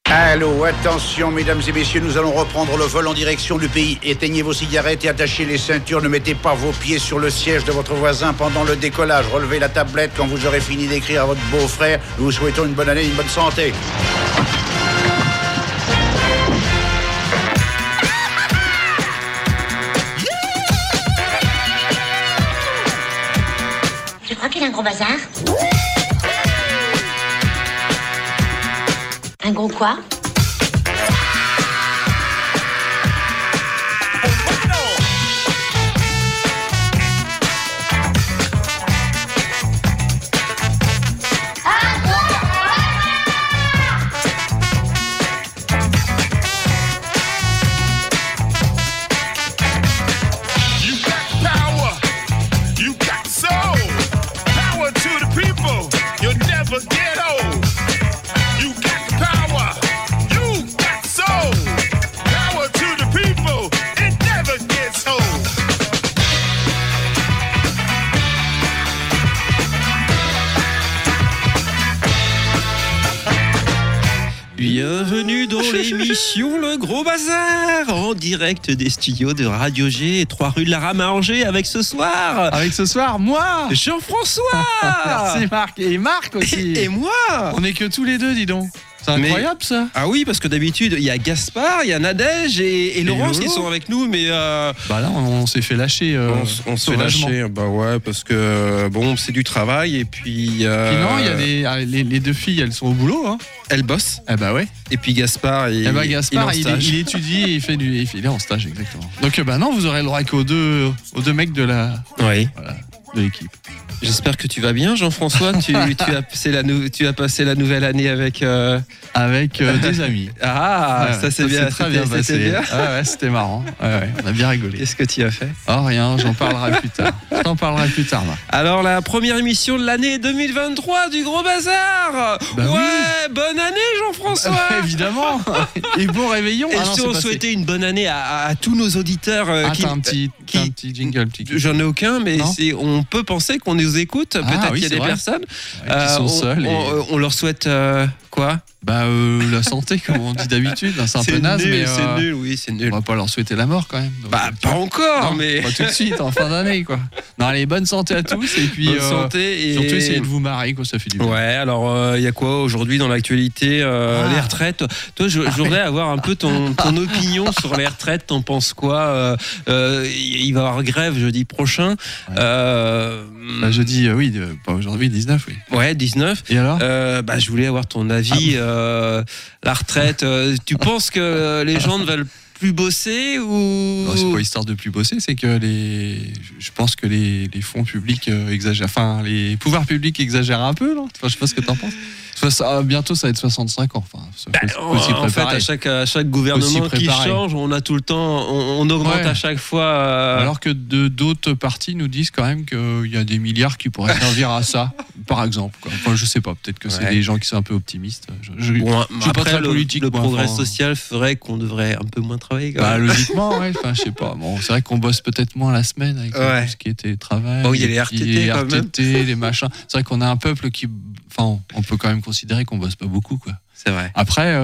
Allô, attention mesdames et messieurs, nous allons reprendre le vol en direction du pays. Éteignez vos cigarettes et attachez les ceintures. Ne mettez pas vos pieds sur le siège de votre voisin pendant le décollage. Relevez la tablette quand vous aurez fini d'écrire à votre beau-frère. Nous vous souhaitons une bonne année et une bonne santé. Tu crois qu'il a un gros bazar? Un gros quoi? Bienvenue dans l'émission Le Gros Bazar, en direct des studios de Radio G, 3 rue de la Rame à Angers, avec ce soir, moi Jean-François. Merci Marc, et Marc aussi. Et moi. On est que tous les deux, dis donc. C'est incroyable ça. Ah oui, parce que d'habitude, il y a Gaspard, il y a Nadège et Laurence qui sont avec nous, mais Bah là, on s'est fait lâcher. On se fait lâcher, bah ouais, parce que bon, c'est du travail et puis. Puis non, il y a les deux filles, elles sont au boulot, hein. Elles bossent. Eh bah ouais. Et puis Gaspard, il il étudie et il est en stage, exactement. Donc bah non, vous aurez le droit qu'aux deux mecs de la. Oui. Voilà, de l'équipe. J'espère que tu vas bien, Jean-François. tu as passé la nouvelle année avec des amis. Ah, ouais, ça c'est bien. Très bien passé. Bien. Ah ouais, c'était marrant. Ouais, on a bien rigolé. Qu'est-ce que tu as fait? Oh rien, j'en parlerai plus tard. Marc. Alors la première émission de l'année 2023 du Gros Bazar. Bah ouais, oui. bonne année Jean-François. Évidemment. Et bon réveillon. Et si on souhaitait une bonne année à tous nos auditeurs un petit jingle. J'en ai aucun, mais on peut penser qu'on nous écoute. Peut-être qu'il y a des personnes qui sont seules. On leur souhaite quoi? La santé, comme on dit d'habitude. C'est un peu naze, mais c'est nul, oui, c'est nul. On va pas leur souhaiter la mort quand même. Donc, pas encore, mais pas tout de suite, en fin d'année, quoi. Non, allez, bonne santé à tous et puis bonne santé et surtout essayez de vous marrer, quoi, ça fait du bien. Ouais, alors il y a quoi aujourd'hui dans l'actualité? Les retraites. Toi, je voudrais avoir un peu ton opinion sur les retraites. T'en penses quoi? Il va y avoir grève jeudi prochain. Jeudi, oui, pas aujourd'hui, 19, oui. Ouais, 19. Et alors? Je voulais avoir ton avis. La retraite, tu penses que les gens ne veulent plus bosser ou... Non, c'est pas histoire de plus bosser, c'est que je pense que les fonds publics exagèrent, enfin les pouvoirs publics exagèrent un peu, non? Enfin, je sais pas ce que t'en penses. Bientôt ça va être 65 ans. Enfin, en fait, à chaque gouvernement qui change, on a tout le temps, on augmente à chaque fois. Alors que d'autres partis nous disent quand même qu'il y a des milliards qui pourraient servir à ça, par exemple. Quoi. Enfin, je sais pas, peut-être que c'est des gens qui sont un peu optimistes. Je suis pas très politique. Le progrès social ferait qu'on devrait un peu moins travailler. Logiquement, ouais. Enfin, je sais pas. Bon, c'est vrai qu'on bosse peut-être moins la semaine avec tout ce qui était travail. Bon, il y a les RTT, les machins. C'est vrai qu'on a un peuple qui, enfin, on peut quand même considérer qu'on bosse pas beaucoup, quoi. C'est vrai. Après,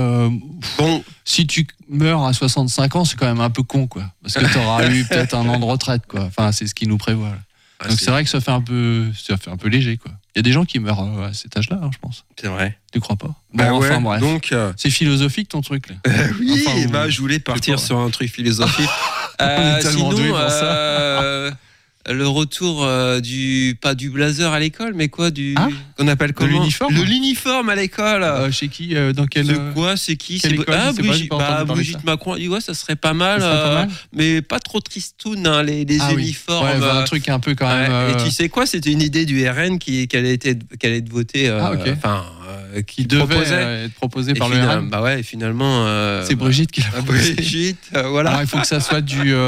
si tu meurs à 65 ans, c'est quand même un peu con, quoi. Parce que t'auras eu peut-être un an de retraite, quoi. Enfin, c'est ce qu'ils nous prévoient. Là. Donc c'est vrai que ça fait un peu léger, quoi. Il y a des gens qui meurent à cet âge-là, hein, je pense. C'est vrai. Tu crois pas? Bref. Donc, c'est philosophique ton truc, là. Oui, je voulais partir sur un truc philosophique. Sinon, doué pour ça. Le retour pas du blazer à l'école, mais quoi, qu'on appelle comment? L'uniforme à l'école. Chez qui? Dans quelle? C'est qui? Brigitte Macron. Ça serait pas mal, mais pas trop tristoun, hein, les uniformes. Ouais, un truc un peu quand même. Et tu sais quoi? C'était une idée du RN qui allait être votée. Qui devait être proposée par le RN. Bah ouais, et finalement. C'est Brigitte qui l'a proposé. Brigitte, voilà. Alors, il faut que ça soit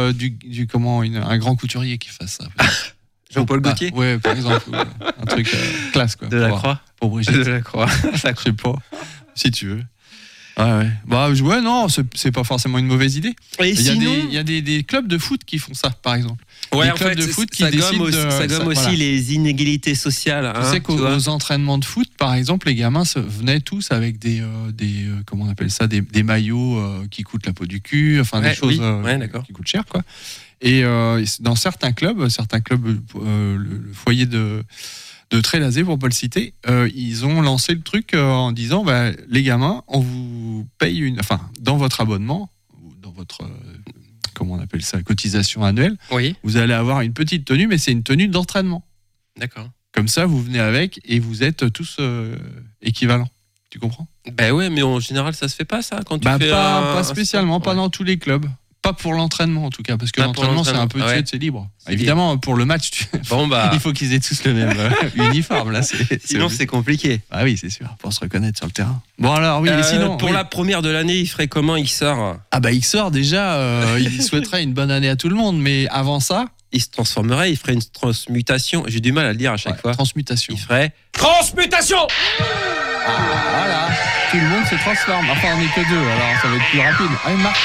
un grand couturier qui fasse ça. Jean-Paul Gaultier. Ouais, par exemple, un truc classe, quoi. De la Croix. Pour Brigitte. De la Croix. Je sais pas, si tu veux. Ouais. Bah ouais, non, c'est pas forcément une mauvaise idée. Et il y a des clubs de foot qui font ça, par exemple. Ouais, des en clubs fait, de foot qui ça gomme aussi les inégalités sociales. Tu sais qu'aux entraînements de foot, par exemple, les gamins venaient tous avec des comment on appelle ça, des maillots qui coûtent la peau du cul, enfin des choses qui coûtent cher, quoi. Et dans certains clubs, le foyer de Trélazé, pour pas le citer, ils ont lancé le truc en disant les gamins, on vous paye dans votre abonnement ou dans votre comment on appelle ça, cotisation annuelle, vous allez avoir une petite tenue, mais c'est une tenue d'entraînement. D'accord. Comme ça, vous venez avec et vous êtes tous équivalents. Tu comprends ? Ben ouais, mais en général, ça se fait pas, ça, quand tu fais pas spécialement, pas dans tous les clubs. Pas pour l'entraînement en tout cas, parce que l'entraînement c'est un peu c'est libre. Évidemment, pour le match, il faut qu'ils aient tous le même uniforme là. Sinon c'est compliqué. Ah oui, c'est sûr, pour se reconnaître sur le terrain. Bon alors oui, sinon pour la première de l'année, il ferait comment XOR ? Ah XOR déjà, il souhaiterait une bonne année à tout le monde, mais avant ça, il se transformerait, il ferait une transmutation. J'ai du mal à le dire à chaque fois. Transmutation. Il ferait transmutation. Voilà, tout le monde se transforme. Enfin, on n'est que deux, alors ça va être plus rapide. Ah Marc,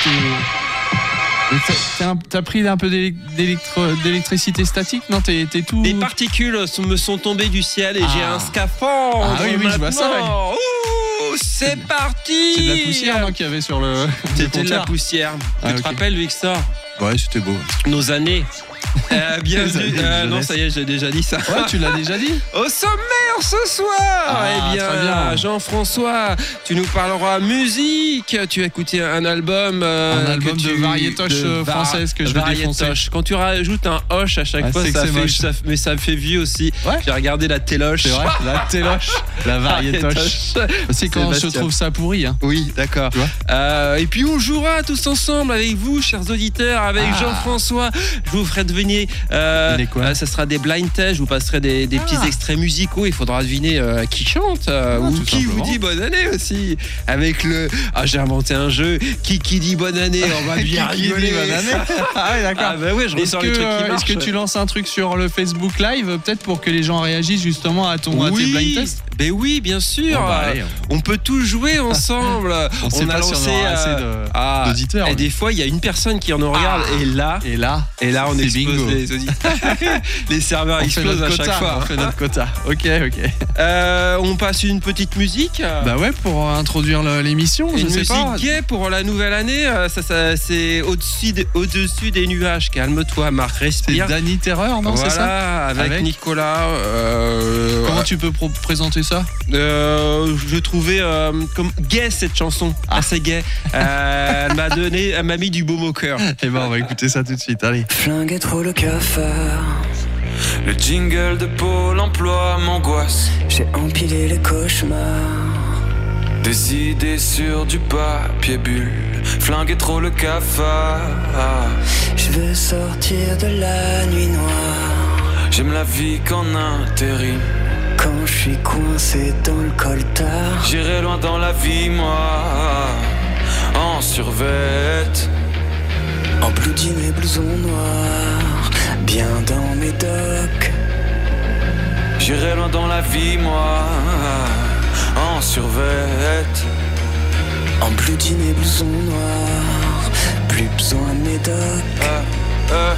t'as pris un peu d'électricité statique, non ? T'es tout. Des particules me sont tombées du ciel et j'ai un scaphandre. Ah oui, je vois ça. Ouh, c'est parti. C'est de la poussière, non, qu'il y avait sur le. C'était de la poussière. Tu te rappelles, Victor ? Ouais, c'était beau. Nos années. Bienvenue. Non, ça y est, j'ai déjà dit ça. Ouais, tu l'as déjà dit. Au sommaire ce soir, bien. Jean-François, tu nous parleras musique. Tu as écouté un album de variétoche française que je vais défoncer. Quand tu rajoutes un hoche à chaque fois, mais ça me fait vieux aussi. Ouais. J'ai regardé la téloche. C'est vrai, la téloche, la variétoche. C'est quand je trouve ça pourri. Hein. Oui, d'accord. Et puis on jouera tous ensemble avec vous, chers auditeurs, avec Jean-François. Je vous ferai deviner. Ça sera des blind tests. Je vous passerai des petits extraits musicaux. Il faudra deviner qui chante ou qui vous dit bonne année aussi. Avec j'ai inventé un jeu. Qui dit bonne année, on va bien rigoler. Bonne année. Ah ouais, d'accord. Je ressors les trucs qui marchent. Est-ce que tu lances un truc sur le Facebook Live, peut-être pour que les gens réagissent justement à tes blind tests ? Ben oui, bien sûr. Allez, on peut tous jouer ensemble. on a lancé d'auditeurs. Et des fois, il y a une personne qui nous regarde. Et là, on explose les auditeurs. Les serveurs explosent à chaque fois. On fait notre quota. Ok. On passe une petite musique. Bah ouais, pour introduire l'émission. Une musique gay pour la nouvelle année. Ça c'est au-dessus des nuages. Calme-toi, Marc, respire. C'est Danny Terreur, non? Voilà, c'est ça avec Nicolas. Comment tu peux présenter ça? Je trouvais comme gay cette chanson, assez gay. Elle m'a mis du baume au cœur. Et ben on va écouter ça tout de suite. Allez. Flinguer trop le cafard. Le jingle de Pôle emploi m'angoisse. J'ai empilé les cauchemars. Des idées sur du papier bulle. Flinguer trop le cafard. Je veux sortir de la nuit noire. J'aime la vie qu'en intérim. Quand je suis coincé dans le coltard, j'irai loin dans la vie, moi. En survêt, en blue jean et blouson noir, bien dans mes docks. J'irai loin dans la vie, moi. En survêt, en blue jean et blouson noir, plus besoin de mes docks.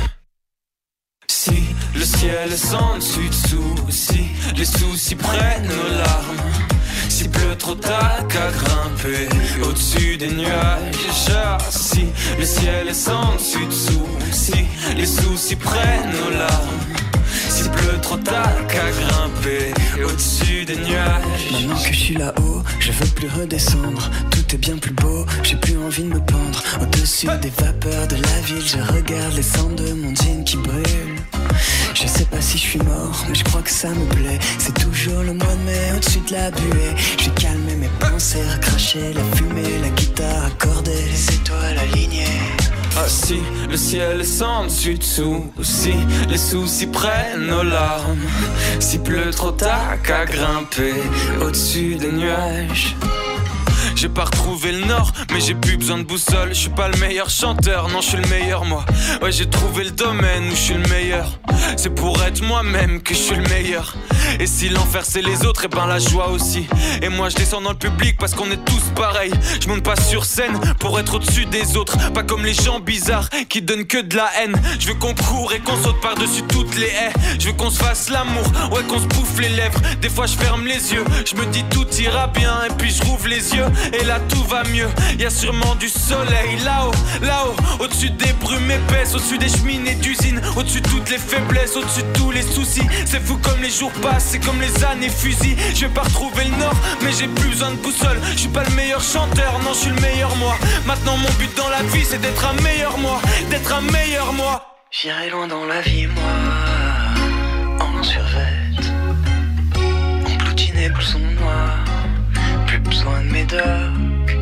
Si le ciel est sans dessus-dessous, si les soucis prennent nos larmes, s'il pleut trop t'as qu'à grimper au-dessus des nuages. Si le ciel est sans dessus-dessous, si les soucis prennent nos larmes, s'il pleut trop t'as qu'à grimper au-dessus des nuages. Maintenant que je suis là-haut, je veux plus redescendre. Tout est bien plus beau, j'ai plus envie de me pendre. Au-dessus des vapeurs de la ville, je regarde les cendres de mon jean qui brûle. Je sais pas si je suis mort, mais je crois que ça me plaît. C'est toujours le mois de mai au-dessus de la buée. J'ai calmé mes pensées, recraché la fumée, la guitare accordée, les étoiles alignées. Si le ciel est sans dessus-dessous, si les soucis prennent nos larmes, s'il pleut trop t'as qu'à grimper au-dessus des nuages. J'ai pas retrouvé le nord, mais j'ai plus besoin de boussole. Je suis pas le meilleur chanteur, non je suis le meilleur moi. Ouais j'ai trouvé le domaine où je suis le meilleur. C'est pour être moi-même que je suis le meilleur. Et si l'enfer c'est les autres, et ben la joie aussi. Et moi je descends dans le public parce qu'on est tous pareils. Je monte pas sur scène pour être au-dessus des autres. Pas comme les gens bizarres qui donnent que de la haine. Je veux qu'on court et qu'on saute par-dessus toutes les haies. Je veux qu'on se fasse l'amour, ouais qu'on se bouffe les lèvres. Des fois je ferme les yeux, je me dis tout ira bien. Et puis je rouvre les yeux et là tout va mieux. Y'a sûrement du soleil là-haut, là-haut. Au-dessus des brumes épaisses, au-dessus des cheminées d'usines. Au-dessus de toutes les faiblesses, au-dessus de tous les soucis. C'est fou comme les jours passent, c'est comme les années fusillent. Je vais pas retrouver le nord, mais j'ai plus besoin de boussole. Je suis pas le meilleur chanteur, non je suis le meilleur moi. Maintenant mon but dans la vie c'est d'être un meilleur moi. D'être un meilleur moi. J'irai loin dans la vie moi, en survêt, en bloutiné blouson noir. Plus besoin de médoc.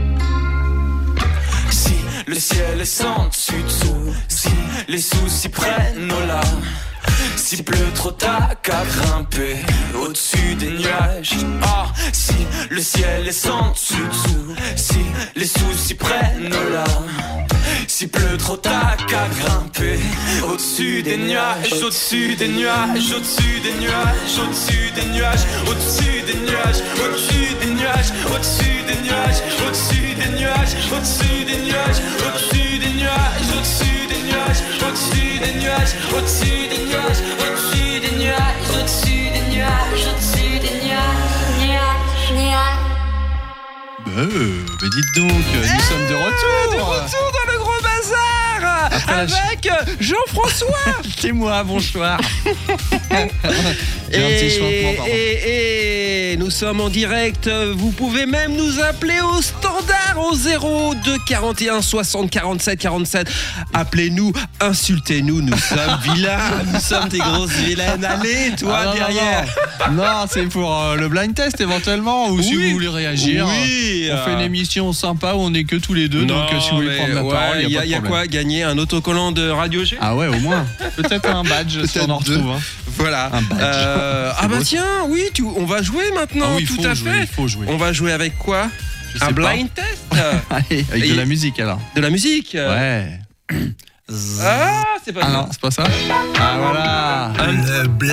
Si le ciel est sans dessus-dessous, si les soucis prennent nos larmes, s'il pleut trop t'as qu'à grimper au-dessus des nuages. Ah, si le ciel est sans dessus-dessous, si les soucis prennent nos larmes, s'il pleut trop t'as qu'à grimper au-dessus des nuages, au-dessus des nuages, au-dessus des nuages, au-dessus des nuages, au-dessus des nuages, au-dessus des nuages, au-dessus des nuages, au-dessus des nuages, au-dessus des nuages, au-dessus des nuages, au-dessus des nuages, au-dessus des nuages, au-dessus des nuages, au-dessus des nuages, au-dessus des nuages, au-dessus des nuages. Mais dites donc, nous sommes de retour. De retour dans le gros bazar. Après avec Jean-François. C'est moi, bonsoir. Et nous sommes en direct. Vous pouvez même nous appeler au standard au 02 41 60 47 47. Appelez-nous, insultez-nous. Nous sommes vilains. Nous sommes des grosses vilaines. Allez, toi derrière. Non, c'est pour le blind test éventuellement. Ou si vous voulez réagir. Oui. On fait une émission sympa où on est que tous les deux. Donc si vous voulez prendre la parole, il y a quoi gagner? Un autocollant de Radio G? Ah ouais, au moins. Peut-être un badge si on en retrouve. Hein. Voilà. Un badge. Bah tiens, oui, on va jouer maintenant. Ah oui, tout à fait. Il faut jouer. On va jouer avec quoi? Un blind test. Allez, avec de la musique alors. De la musique. Ouais. Ah, c'est pas ça. Non, c'est pas ça. Ah voilà. Un blind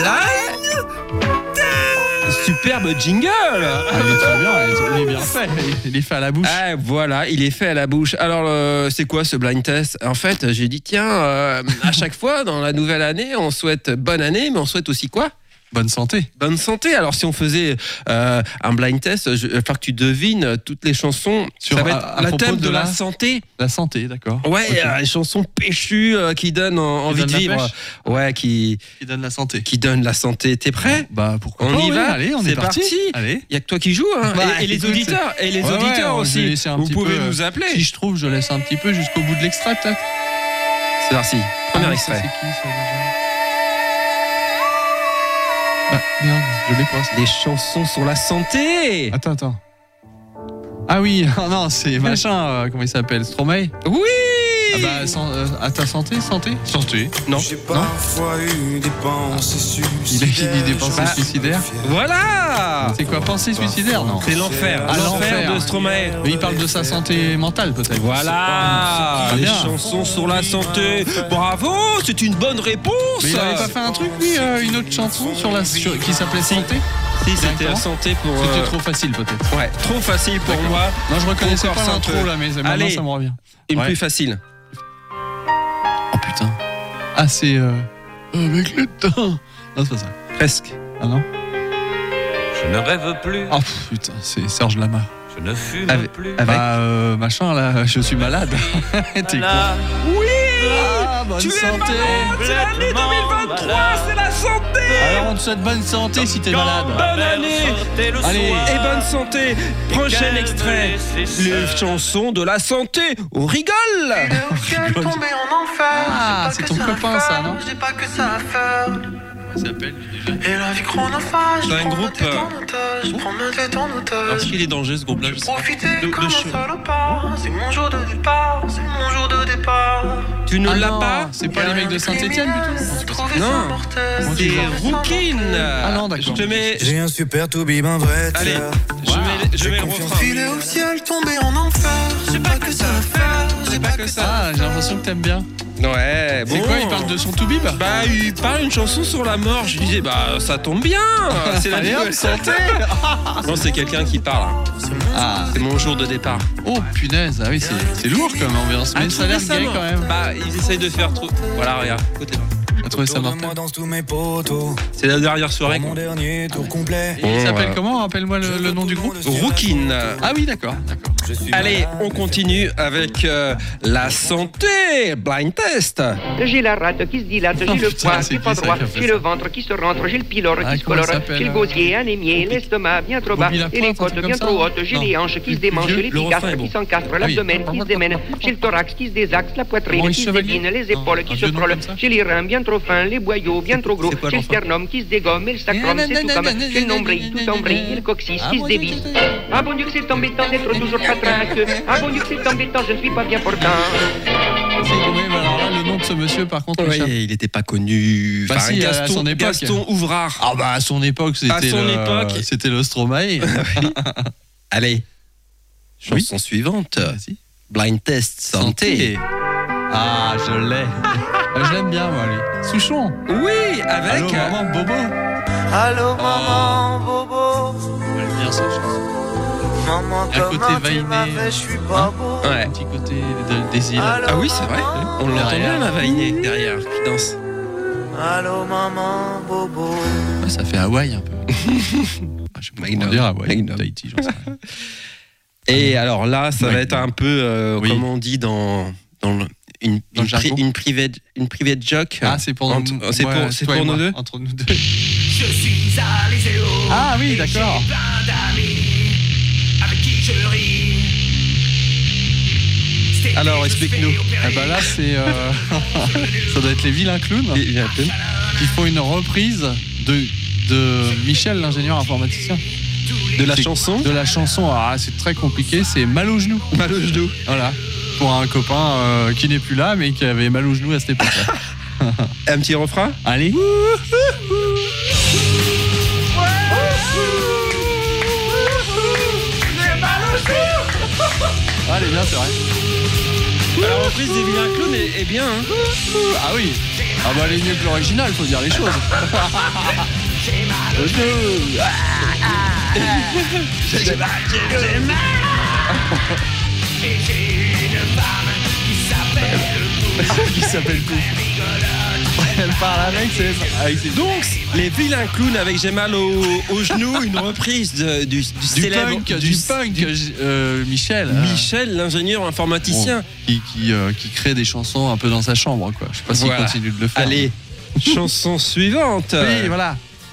superbe jingle. Il est très bien, il est bien fait. Il est fait à la bouche. Ah, voilà, il est fait à la bouche. Alors, c'est quoi ce blind test? En fait, j'ai dit, tiens, à chaque fois, dans la nouvelle année, on souhaite bonne année, mais on souhaite aussi quoi? Bonne santé. Bonne santé. Alors, si on faisait un blind test, il va falloir que tu devines toutes les chansons. Ça va être le thème de la santé. La santé, d'accord. Ouais, okay. Les chansons péchues qui donnent envie de vivre. Ouais, qui donnent la santé. Qui donnent la santé. T'es prêt? Bah, pourquoi on pas, y va. Allez, on est parti. Allez. Il y a que toi qui joues, hein. Et les auditeurs. Et les auditeurs aussi. Vous pouvez nous appeler. Si je trouve, je laisse un petit peu jusqu'au bout de l'extrait, peut-être. C'est parti. Premier extrait. C'est qui ça déjà? Bah, merde, je l'ai pas. Les chansons sur la santé. Attends. Ah oui, non, c'est machin, comment il s'appelle? Stromae? Oui. Ah bah, à ta santé? Non. J'ai parfois eu des pensées suicidaires. Il a dit des pensées suicidaires? Voilà. C'est quoi, pensée suicidaire? Non. C'est l'enfer. L'enfer de Stromae. Mais il parle de sa santé mentale, peut-être. Voilà. Les chansons sur la santé. Bravo, c'est une bonne réponse. Mais il avait pas fait un truc, lui, une autre chanson qui s'appelait Santé? Si, c'était la santé pour... C'était trop facile, peut-être. Ouais, trop facile pour moi. Non, je reconnaissais pas l'intro, là, mais maintenant, ça me revient. Une plus facile. Oh, putain. Ah, c'est... Avec le temps. Non, c'est pas ça. Presque. Ah non? Je ne rêve plus. Oh, putain, c'est Serge Lama. Je ne fume plus. Bah, machin, là, je suis malade. T'es con. Oui. Bonne tu santé. Es malade, c'est l'année 2023, c'est la santé. Alors on te souhaite bonne santé si t'es malade. Bonne année. Allez. Et bonne santé. Prochain extrait. Les chansons de la santé. On rigole. Ah, c'est ton copain ça, non? Je dis pas que ça à faire. Il s'appelle lui déjà. Et la vie chronophage. C'est un groupe. Je prends ma tête en otage. Est-ce qu'il est dangereux ce groupe-là? Je sais pas. Profiter comme un salopard. C'est mon jour de départ. C'est mon jour de départ. Tu ne l'as pas? C'est pas les mecs de Saint-Etienne plutôt? Non. C'est Rookin. Ah non, d'accord. Je te mets. J'ai un super to be, un vrai. Allez, je mets je mets le refrain. Filer au ciel, tomber en enfer. J'ai pas que ça à faire. J'ai pas que ça. Ah, j'ai l'impression que t'aimes bien. Ouais, bon. C'est quoi, il parle de son toubib? Bah, il parle une chanson sur la mort. Je disais, bah, ça tombe bien. C'est la nouvelle santé. Non, c'est quelqu'un qui parle. Ah, c'est mon jour de départ. Oh, punaise. Ah oui, c'est lourd comme ambiance. Mais ça a l'air gay quand même. Bah, ils essayent de faire trop. Voilà, regarde, côté là. On a trouvé ça mortel. C'est la dernière soirée. Mon dernier tour complet. Et il s'appelle comment? Rappelle-moi le nom du groupe. Rookin. Ah oui, d'accord. Allez, on continue avec la santé. Blind test. J'ai la rate qui se dilate, j'ai le poids qui est pas droit, j'ai le ventre qui se rentre, j'ai le pylore qui se colore, j'ai le gosier anémié, l'estomac bien trop bas, et les côtes bien trop hautes, j'ai les hanches qui se démanchent, les pigastres qui s'encastrent, l'abdomen qui se démène, j'ai le thorax qui se désaxe, la poitrine qui se décline, les épaules qui se frôlent, j'ai les reins bien trop fins, les boyaux bien trop gros, j'ai le sternum qui se dégomme, et le sacrum c'est tout comme, j'ai le nombril tout en brille, et le coccyx qui se dévisse. Ah bon Dieu que c'est embêtant d'être toujours patraque, ah bon Dieu que c'est embêtant, je ne suis pas bien portant. Oui, alors là, le nom de ce monsieur, par contre, il n'était pas connu. Bah si, à son époque. Gaston Ouvrard. Ah bah à son époque, c'était le Stromae. Allez, chanson suivante. Vas-y. Blind test santé. Ah, je l'ai. Je l'aime bien, moi, lui. Souchon. Oui, avec. Allô, maman Bobo. Allô, maman Bobo. J'aime bien cette chanson. Maman, un côté vainé, je suis pas beau. Ouais. Un petit côté des îles. Ah oui, c'est vrai. On l'entend bien, la vainé derrière qui danse. Allô, maman Bobo. Ah, ça fait Hawaï un peu. Je sais pas comment dire Hawaï, Tahiti, j'en sais rien. Et alors là, ça va être un peu, comme on dit dans une private joke. Ah, c'est pour nous. C'est pour nous deux. Entre nous deux. Je suis à l'Iséo. Ah oui, d'accord. Alors, explique-nous. Ah bah là, c'est ça doit être les Vilains Clowns qui font une reprise de Michel, l'ingénieur informaticien. De la chanson. De la chanson. Ah, c'est très compliqué. C'est Mal au genou. Mal au genou. Voilà. Pour un copain qui n'est plus là, mais qui avait mal au genou à cette époque-là. Un petit refrain. Allez. Allez, bien, c'est vrai. La reprise des Vilains Clowns est bien. Hein. Ah oui. Ah bah elle est mieux que l'original, faut dire les choses. J'ai mal au genou. J'ai mal. Et j'ai une femme qui s'appelle Couf. Elle parle avec ses... Donc, les Vilains Clowns avec J'ai mal au genou, une reprise du célèbre... punk, Michel. Michel, l'ingénieur informaticien. Bon, qui crée des chansons un peu dans sa chambre, quoi. Je sais pas s'il continue de le faire. Allez, chanson suivante. Oui, voilà.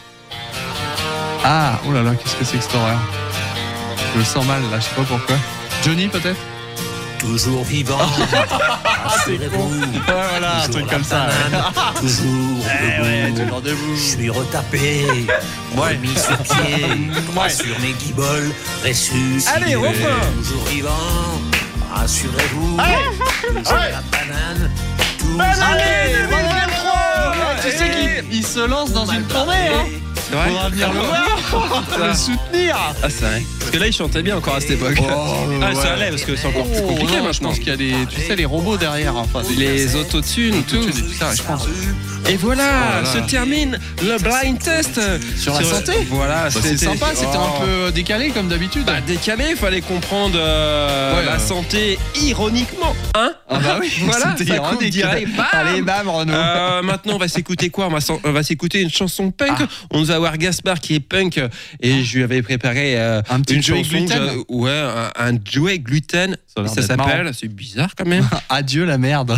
Ah, oh là là, qu'est-ce que c'est que cette horreur. Je le sens mal, là, je sais pas pourquoi. Johnny, peut-être? Toujours vivant. Rassurez-vous. Ouais, voilà, un truc comme ça. Toujours debout. Je suis retapé. Mis sur pied. Sur mes guiboles. Ressuscité. Allez, refrain. Toujours vivant. Rassurez-vous. Toujours la banane. Allez, tu sais qu'il se lance dans une tournée, hein. C'est vrai. Faudra venir le voir, le soutenir. Ah, c'est vrai. Parce que là, il chantait bien encore à cette époque. Ça allait, parce que c'est encore plus compliqué maintenant. Je pense qu'il y a les robots derrière. Enfin, les autotunes, tout ça, je pense. Et voilà, se termine le blind test sur la santé. Voilà, c'est sympa, c'était un peu décalé comme d'habitude. Décalé, il fallait comprendre la santé ironiquement, hein. Ah bah oui, voilà, c'était ironique. Direct, allez, bam, Renaud. Maintenant, on va s'écouter quoi? On va s'écouter une chanson punk. On va voir Gaspard qui est punk et je lui avais préparé une jouet gluten. Un jouet gluten. Ça s'appelle, c'est bizarre quand même. Adieu la merde.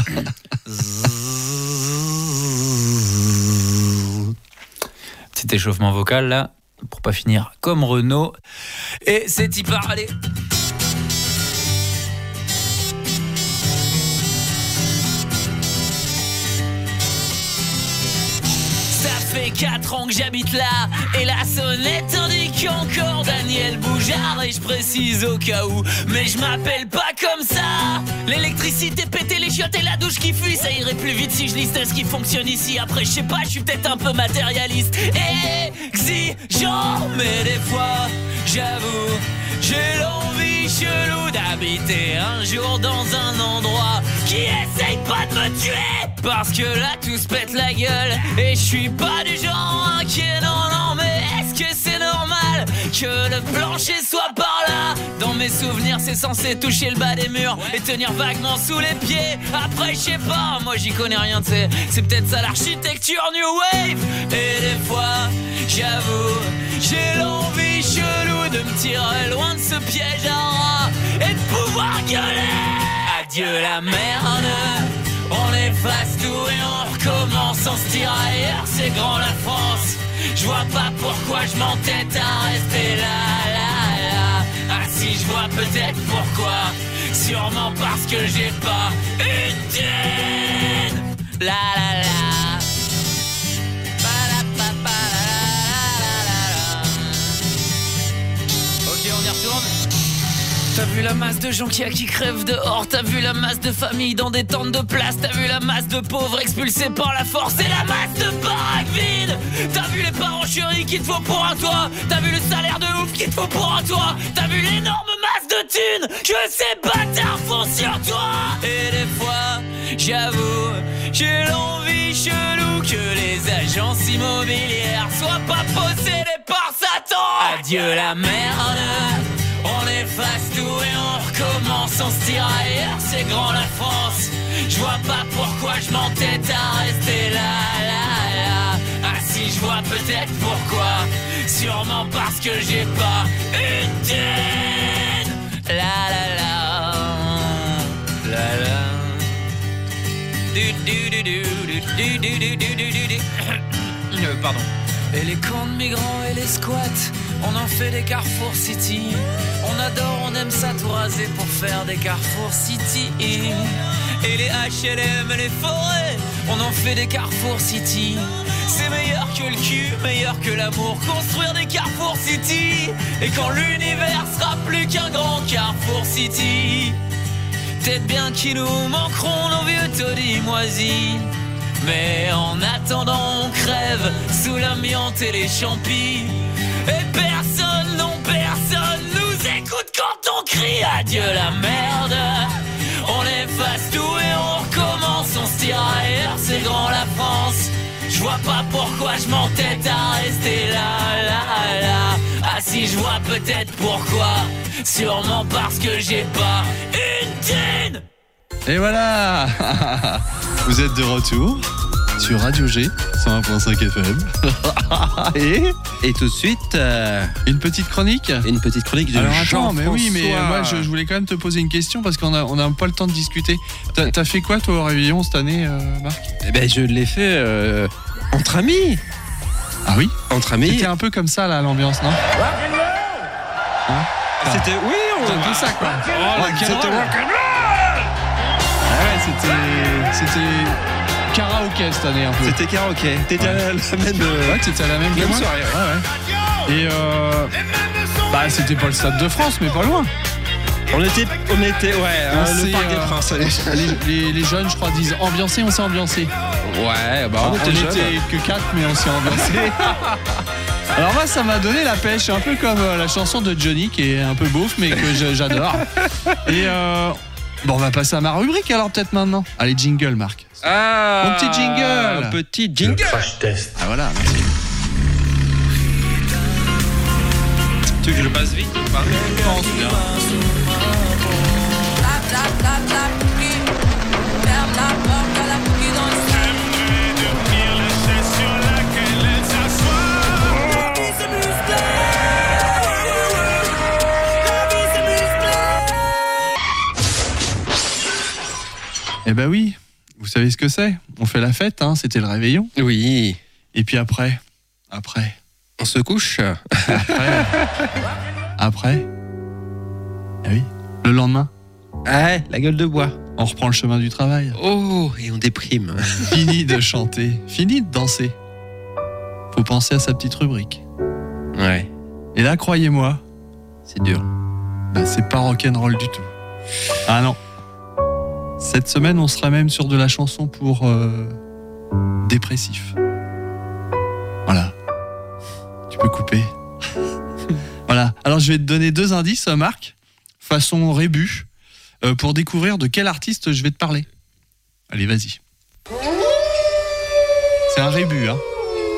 Petit échauffement vocal là, pour pas finir comme Renaud. Et c'est y part, allez. Ça fait 4 ans que j'habite là, et la sonnette indique encore Daniel Boujard. Et je précise au cas où, mais je m'appelle pas comme ça. L'électricité pété, les chiottes et la douche qui fuit. Ça irait plus vite si je listais ce qui fonctionne ici. Après je sais pas, je suis peut-être un peu matérialiste, exigeant. Mais des fois, j'avoue, j'ai l'envie chelou d'habiter un jour dans un endroit qui essaye pas de me tuer. Parce que là tout se pète la gueule et je suis pas du genre inquiet, non, mais est-ce que c'est normal que le plancher soit par là? Dans mes souvenirs c'est censé toucher le bas des murs et tenir vaguement sous les pieds. Après je sais pas, moi j'y connais rien, c'est peut-être ça l'architecture New Wave. Et des fois, j'avoue, j'ai l'envie chelou de me tirer loin de ce piège à rats et de pouvoir gueuler. Adieu la merde, on efface tout et on recommence, on se tire ailleurs, c'est grand la France. Je vois pas pourquoi je m'entête à rester là. Ah si, je vois peut-être pourquoi. Sûrement parce que j'ai pas une thune. La. Ok, on y retourne. T'as vu la masse de gens qui crèvent dehors. T'as vu la masse de familles dans des tentes de place. T'as vu la masse de pauvres expulsés par la force et la masse de baraques vides. T'as vu les parents chéris qu'il te faut pour un toit. T'as vu le salaire de ouf qu'il te faut pour un toit. T'as vu l'énorme masse de thunes que ces bâtards font sur toi. Et des fois, j'avoue, j'ai l'envie chelou que les agences immobilières soient pas possédées par Satan. Adieu la merde, on efface tout et on recommence, on se tire ailleurs, c'est grand la France. Je vois pas pourquoi je m'entête à rester là. Ah si, je vois peut-être pourquoi. Sûrement parce que j'ai pas une thune. La. Pardon. Et les camps de migrants et les squats, on en fait des Carrefour City. On adore, on aime ça tout raser pour faire des Carrefour City. Et les HLM et les forêts, on en fait des Carrefour City. C'est meilleur que le cul, meilleur que l'amour, construire des Carrefour City. Et quand l'univers sera plus qu'un grand Carrefour City, peut-être bien qu'ils nous manqueront nos vieux taudis moisis. Mais en attendant on crève sous l'amiante et les champis. Et personne, non personne nous écoute quand on crie adieu la merde. On efface tout et on recommence, on se tire ailleurs, c'est grand la France. Je vois pas pourquoi je m'entête à rester là. Ah si, je vois peut-être pourquoi. Sûrement parce que j'ai pas une thune. Et voilà. Vous êtes de retour sur Radio G 101.5 FM. Et tout de suite une petite chronique. Une petite chronique de Jean-François. Mais oui, mais moi je voulais quand même te poser une question parce qu'on a pas le temps de discuter. T'as fait quoi toi au réveillon cette année, Marc? Eh ben je l'ai fait entre amis. Ah oui? Entre amis. C'était un peu comme ça là l'ambiance, non? Hein? C'était un peu ça quoi. C'était rock'n'roll. C'était karaoké cette année un peu. C'était karaoké. T'étais à la même t'étais à la même soirée. Ouais. Et c'était pas le Stade de France, mais pas loin. On était le Parc des Princes. Les jeunes, je crois, disent ambiancé, on s'est ambiancé. Ouais, on était que 4, mais on s'est ambiancé. Alors moi, ça m'a donné la pêche, un peu comme la chanson de Johnny, qui est un peu beauf, mais que j'adore. Et on va passer à ma rubrique alors peut-être maintenant. Allez, jingle, Marc. Mon petit jingle. Un petit jingle. Le crash test. Ah voilà, merci. Tu veux que je passe vite ou pas? Je pense bien. Eh ben oui, vous savez ce que c'est? On fait la fête, hein, c'était le réveillon. Oui. Et puis après, on se couche. Après. Ah oui, le lendemain. Ouais, la gueule de bois. On reprend le chemin du travail. Oh, et on déprime. Fini de chanter, fini de danser. Faut penser à sa petite rubrique. Ouais. Et là, croyez-moi, c'est dur. C'est pas rock'n'roll du tout. Ah non. Cette semaine, on sera même sur de la chanson pour dépressif. Voilà. Tu peux couper. Voilà. Alors, je vais te donner 2 indices, Marc, façon rébut, pour découvrir de quel artiste je vais te parler. Allez, vas-y. C'est un rébut, hein.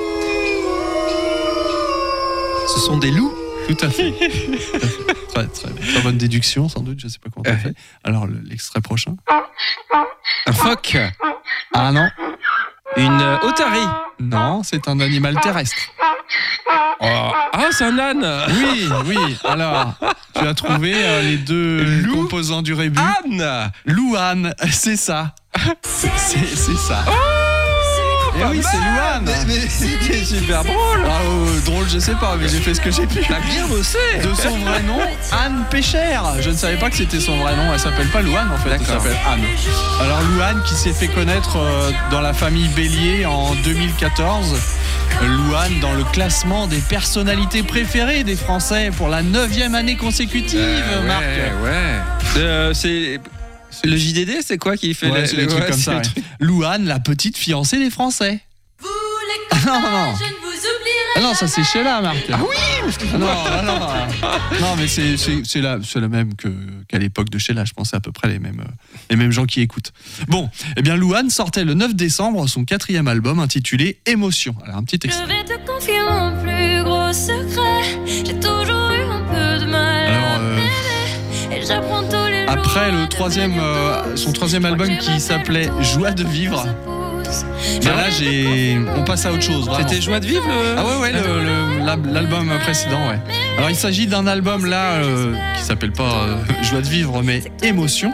Ce sont des loups. Tout à fait. Très bonne déduction, sans doute. Je ne sais pas comment tu as fait. Alors, l'extrait prochain. Un phoque. Ah non. Une otarie. Non, c'est un animal terrestre. Oh. Ah, c'est un âne. Oui. Alors, tu as trouvé les 2 composants du rébut. Âne. Louane, c'est ça. C'est ça. Et oui, c'est Louane. Mais c'était super drôle. Drôle, je sais pas, mais j'ai fait ce que j'ai pu. T'as bien bossé. De son vrai nom, Anne Péchère. Je ne savais pas que c'était son vrai nom. Elle s'appelle pas Louane, en fait. D'accord. Elle s'appelle Anne. Alors, Louane, qui s'est fait connaître dans la famille Bélier en 2014. Louane dans le classement des personnalités préférées des Français pour la 9e année consécutive, Marc. Ouais. C'est le JDD, c'est quoi qui fait les trucs comme ça. Louane, la petite fiancée des Français. Vous les connards, je ne vous oublierai non, ça c'est Sheila, Marc. Ah oui. Non, mais c'est la même qu'à l'époque de Sheila. Je pense c'est à peu près les mêmes gens qui écoutent. Bon, eh bien Louane sortait le 9 décembre son 4e album intitulé Émotion. Alors un petit extrait. Je vais te confier mon plus gros secret. J'ai toujours eu un peu de mal à m'aimer. Et j'apprends tous les jours. Après son 3e album qui s'appelait Joie de vivre. Ben là, on passe à autre chose. Vraiment. C'était Joie de vivre Ah ouais, l'album précédent, ouais. Alors il s'agit d'un album là qui s'appelle pas Joie de vivre, mais Émotion.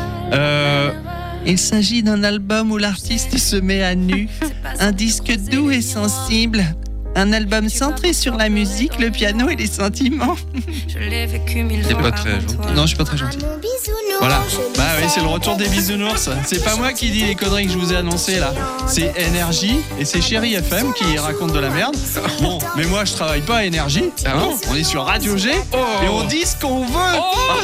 Il s'agit d'un album où l'artiste se met à nu, un disque doux et sensible. Un album centré sur la musique, le piano et les sentiments. Je l'ai vécu 1000 T'es fois. pas très gentil. Non, je suis pas très gentil. Voilà. Bah oui, c'est le retour des bisounours. C'est pas moi qui dis les conneries que je vous ai annoncées là. C'est Énergie et c'est Chéri FM qui raconte de la merde. Bon, mais moi je travaille pas à Énergie. Non, on est sur Radio G et on dit ce qu'on veut.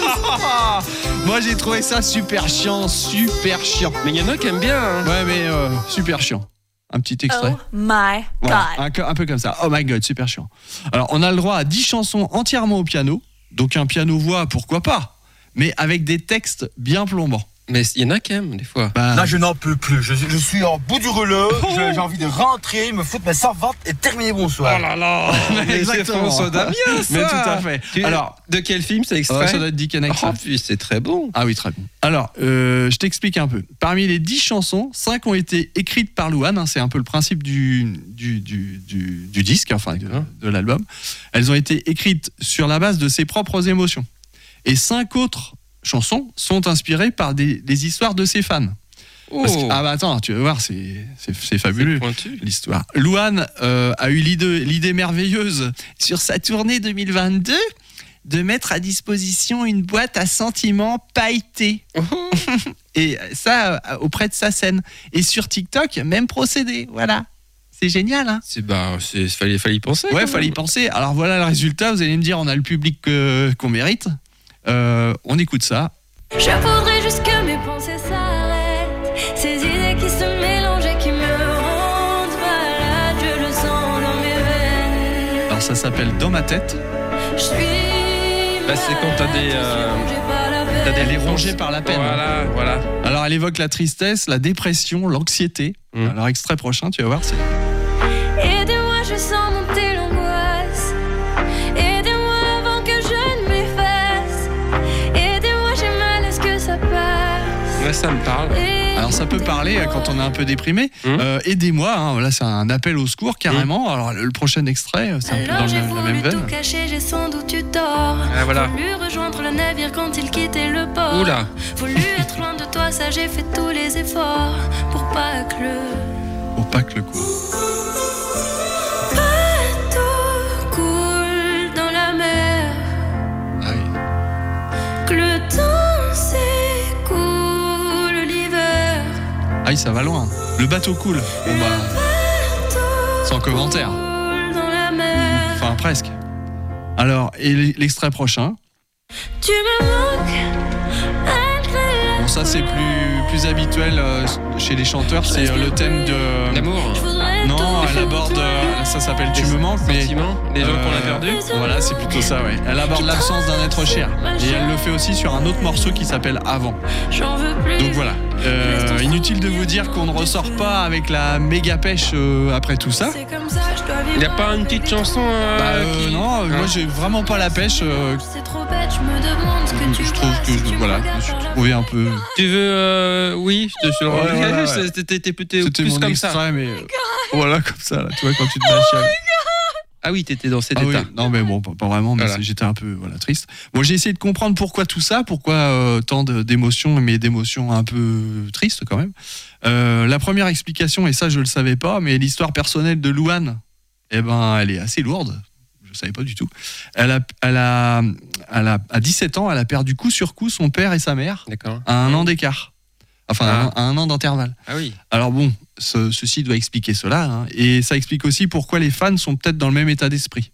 Moi j'ai trouvé ça super chiant. Mais il y en a qui aiment bien. Hein. Ouais, mais super chiant. Un petit extrait. Oh my God. Voilà, un peu comme ça. Oh my God, super chiant. Alors, on a le droit à 10 chansons entièrement au piano. Donc, un piano-voix, pourquoi pas. Mais avec des textes bien plombants. Mais il y en a quand même, des fois. Là, je n'en peux plus. Je suis en bout du rouleau. J'ai envie de rentrer, me foutre mes servantes et terminer bonsoir. Oh là là. Mais c'est François Damien, ça. Mais tout à fait. Alors, de quel film c'est extrait? Ça doit être Dick and Next. Oh, puis c'est très bon. Ah oui, très bon. Alors, je t'explique un peu. Parmi les 10 chansons, 5 ont été écrites par Louane. Hein, c'est un peu le principe du disque, enfin de l'album. Elles ont été écrites sur la base de ses propres émotions. Et 5 autres chansons sont inspirées par des histoires de ses fans. Attends, tu vas voir, c'est fabuleux l'histoire. Louane a eu l'idée merveilleuse sur sa tournée 2022 de mettre à disposition une boîte à sentiments pailletée. Et ça auprès de sa scène. Et sur TikTok, même procédé. Voilà. C'est génial, hein. Fallait y penser. Ouais, fallait y penser. Alors voilà le résultat. Vous allez me dire, on a le public qu'on mérite. On écoute ça. Je voudrais juste que mes pensées s'arrêtent. Ces idées qui se mélangent et qui me rendent malade. Je le sens dans mes veines. Alors ça s'appelle Dans ma tête. Je suis c'est quand t'as des rongé par la peine. Voilà. Alors elle évoque la tristesse, la dépression, l'anxiété. Alors extrait prochain, tu vas voir, c'est... Aidez-moi, je sens monter l'angoisse. Aidez-moi avant que je ne m'efface. Aidez-moi, j'ai mal, est-ce que ça passe? Ouais, ça me parle. Alors ça peut parler quand on est un peu déprimé. Aidez-moi, hein, là c'est un appel au secours carrément. Alors le prochain extrait, c'est un peu dans la même veine. Tout caché, j'ai sans doute eu tort. Voilà. Voulu rejoindre le navire quand il quittait le port. Oula. Voulu être loin de toi, ça j'ai fait tous les efforts pour pas que le quoi. bateau coule dans la mer. Ah oui. Que le temps s'écoule l'hiver. Ah, ça va loin. Le bateau coule. Bon sans commentaire. Dans la mer. Enfin, presque. Alors, et l'extrait prochain. Tu me manques. Bon, ça c'est plus habituel chez les chanteurs, c'est le thème de l'amour. Non, elle aborde, ça s'appelle Tu me manques, mais les gens qu'on a perdus. Voilà, c'est plutôt ça, ouais. Elle aborde l'absence d'un être cher, et elle le fait aussi sur un autre morceau qui s'appelle Avant. Donc voilà. Inutile de vous dire qu'on ne ressort pas avec la méga pêche après tout ça. Il n'y a pas une petite chanson non, moi j'ai vraiment pas la pêche. Je trouve que je me suis trouvé un peu. Tu veux oui, je te suis le C'était plus comme extrait, ça. Mais voilà, comme ça, là, tu vois, quand tu te mets Ah oui, t'étais dans cet état. Oui. Non, mais bon, pas vraiment, mais j'étais un peu triste. Bon, j'ai essayé de comprendre pourquoi tout ça, pourquoi tant d'émotions, mais d'émotions un peu tristes quand même. La première explication, et ça je le savais pas, mais l'histoire personnelle de Louane, elle est assez lourde. Je savais pas du tout. À 17 ans, elle a perdu coup sur coup son père et sa mère. D'accord. À 1 an d'écart. Enfin, à 1 an d'intervalle. Ah oui. Alors bon, ceci doit expliquer cela, hein, et ça explique aussi pourquoi les fans sont peut-être dans le même état d'esprit.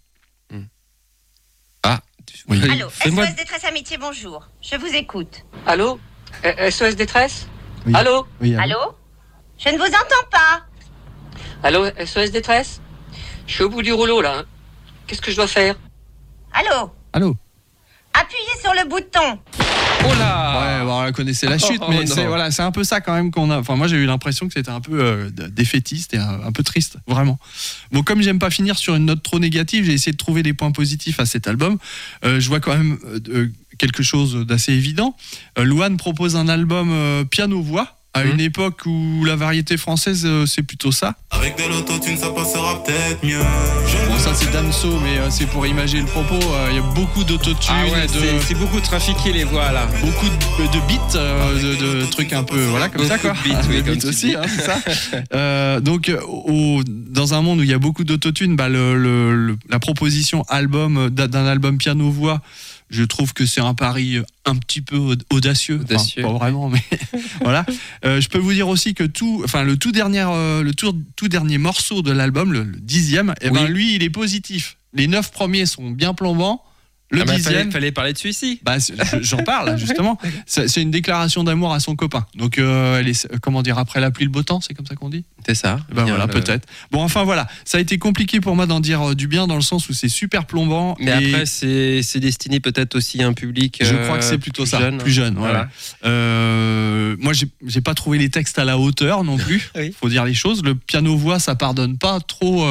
Ah. Oui. Allô, SOS Détresse Amitié, bonjour. Je vous écoute. Allô SOS Détresse Oui. Allô Oui, allô. Je ne vous entends pas. Allô, SOS Détresse? Je suis au bout du rouleau, là. Qu'est-ce que je dois faire? Allô. Allô. Appuyez sur le bouton. Oh là. Ouais, bon, on connaissait la chute, mais c'est un peu ça quand même qu'on a. Enfin, moi j'ai eu l'impression que c'était un peu défaitiste et un peu triste, vraiment. Bon, comme j'aime pas finir sur une note trop négative, j'ai essayé de trouver des points positifs à cet album. Je vois quand même quelque chose d'assez évident. Louane propose un album piano-voix. À une époque où la variété française, c'est plutôt ça. Avec de l'autotune, ça passera peut-être mieux. Bon, ça c'est Damso, mais c'est pour imager le propos. Il y a beaucoup d'autotune. Ah ouais, c'est beaucoup trafiqué les voix là. Beaucoup de beats, de trucs un peu, voilà, comme beaucoup ça quoi. De beats, oui, comme aussi, hein, c'est ça. Donc, dans un monde où il y a beaucoup d'autotune, la proposition d'un album piano-voix, je trouve que c'est un pari un petit peu audacieux. Enfin, pas vraiment, mais voilà. Je peux vous dire aussi que le tout dernier morceau de l'album, le 10e, lui, il est positif. Les 9 premiers sont bien plombants. Le 10e, fallait parler de celui-ci. J'en parle justement. C'est une déclaration d'amour à son copain. Donc elle est, comment dire, après la pluie le beau temps, c'est comme ça qu'on dit. C'est ça. Voilà, peut-être. Bon, enfin voilà, ça a été compliqué pour moi d'en dire du bien dans le sens où c'est super plombant. Mais après c'est destiné peut-être aussi à un public. Je crois que c'est plutôt ça, plus jeune. Voilà. Moi j'ai pas trouvé les textes à la hauteur non plus. Oui. Faut dire les choses. Le piano voix, ça pardonne pas trop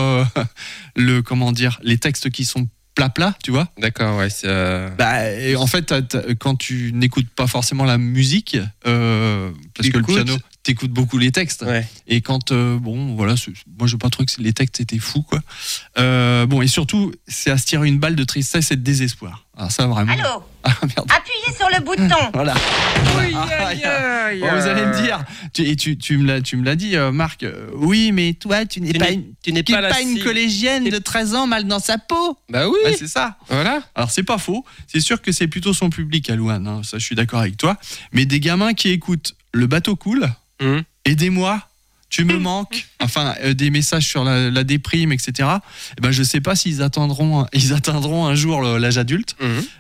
les textes qui sont plat, tu vois. D'accord, ouais. Et en fait, quand tu n'écoutes pas forcément la musique, parce que le piano, t'écoutes beaucoup les textes. Ouais. Et quand, moi, je n'ai pas trouvé que les textes étaient fous, quoi. Et surtout, c'est à se tirer une balle de tristesse et de désespoir. Alors ça, vraiment. Allô. Appuyez sur le bouton. Voilà. Oui, vous allez me dire, tu me l'as dit, Marc. Oui, mais toi, tu n'es pas une collégienne de 13 ans mal dans sa peau. Bah oui. C'est ça. Voilà. Alors c'est pas faux. C'est sûr que c'est plutôt son public à Louane. Hein. Ça, je suis d'accord avec toi. Mais des gamins qui écoutent Le bateau coule, Aidez-moi, tu me manques, enfin des messages sur la déprime, etc. Je sais pas s'ils atteindront un jour l'âge adulte.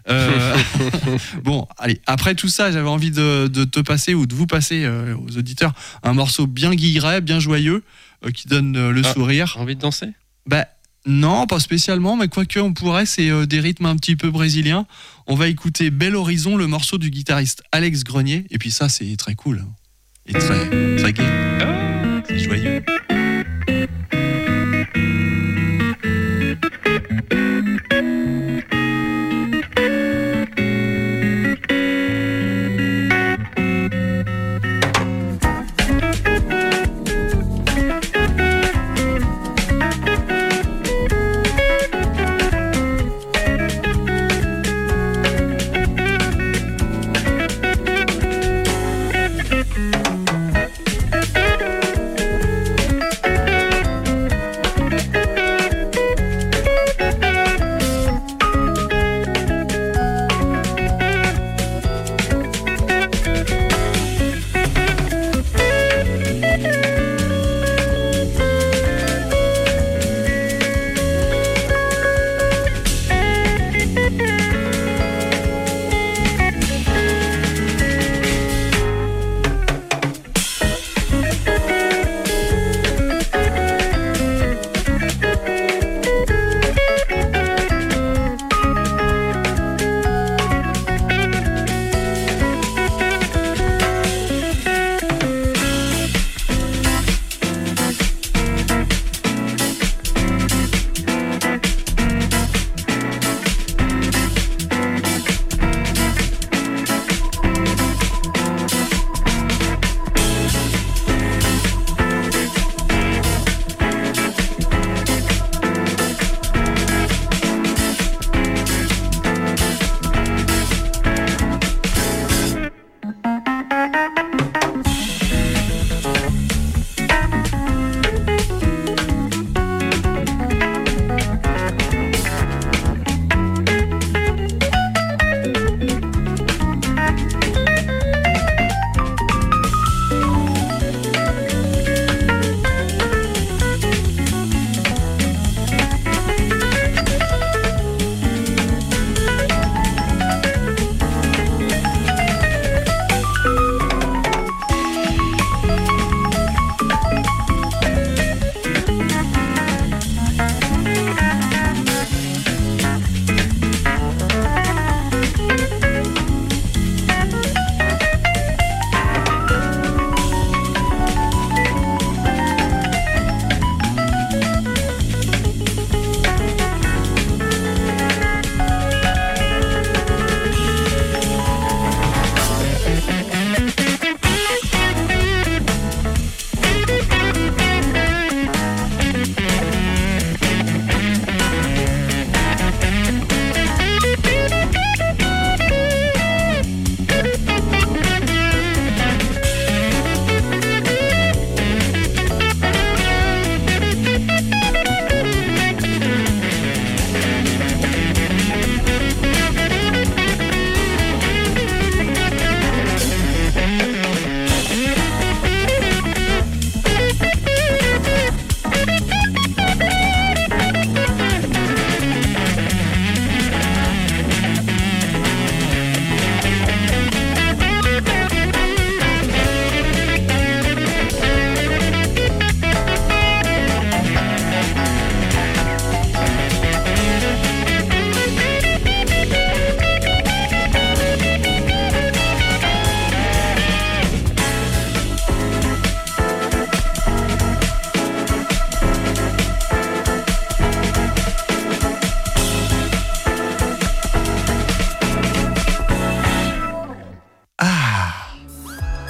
Bon, allez, après tout ça, j'avais envie de te passer ou de vous passer aux auditeurs un morceau bien guilleret, bien joyeux, qui donne le sourire. Envie de danser ? Non, pas spécialement, mais quoique on pourrait, c'est des rythmes un petit peu brésiliens. On va écouter Bel Horizon, le morceau du guitariste Alex Grenier, et puis ça, c'est très cool. Et très gai. C'est joyeux.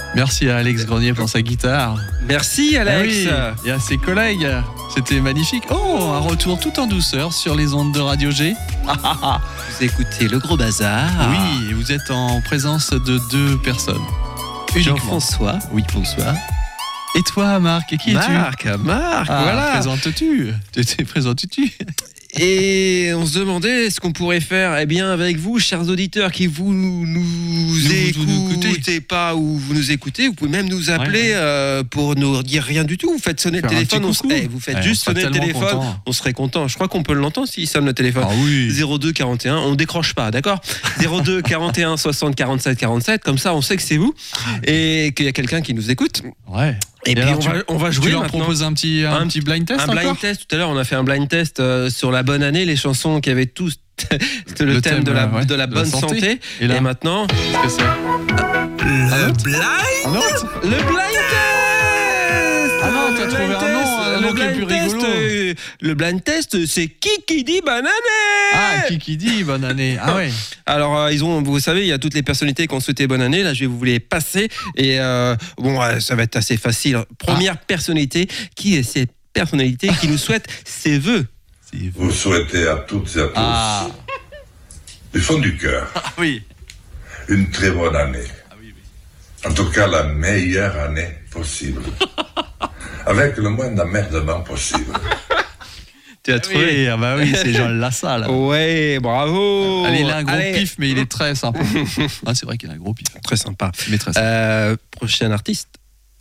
Merci à Alex Grenier pour sa guitare. Merci Alex. Et à ses collègues. C'était magnifique. Oh, un retour tout en douceur sur les ondes de Radio G. Vous écoutez Le Gros Bazar. Oui, vous êtes en présence de 2 personnes. Jean-François. Oui, bonsoir. Et toi, Marc, qui es-tu? Marc, voilà. Présentes-tu? Présentes-tu? Et on se demandait ce qu'on pourrait faire avec vous, chers auditeurs qui vous nous écoutez pas ou vous nous écoutez, vous pouvez même nous appeler pour nous dire rien du tout. Vous faites sonner le téléphone, vous faites juste sonner le téléphone, on serait content. Je crois qu'on peut l'entendre s'il sonne le téléphone. 02 41, on décroche pas, d'accord? 02 41 60 47 47, comme ça on sait que c'est vous et qu'il y a quelqu'un qui nous écoute. Ouais. Et puis on va jouer. Tu leur proposes un petit blind test. Un blind test. Tout à l'heure, on a fait un blind test sur la bonne année, les chansons qui avaient tous le thème de la bonne santé. Et maintenant, qu'est-ce que c'est? Le blind test. Ah non, tu as trouvé un nom qui est plus rigolo. Le blind test, c'est qui dit bonne année. Ah, qui dit bonne année. Ah ouais. Alors, vous savez, il y a toutes les personnalités qui ont souhaité bonne année. Là, je vais vous les passer. Et ça va être assez facile. Première personnalité. Qui est cette personnalité qui nous souhaite ses vœux? Vous souhaitez à toutes et à tous, du fond du cœur, une très bonne année. En tout cas, la meilleure année possible. Avec le moins d'emmerdement possible. Tu as trouvé? Oui, c'est Jean Lassalle. Ouais, bravo. Allez, il a un gros pif, mais il est très sympa. C'est vrai qu'il a un gros pif. Très sympa. Mais très sympa. Prochain artiste.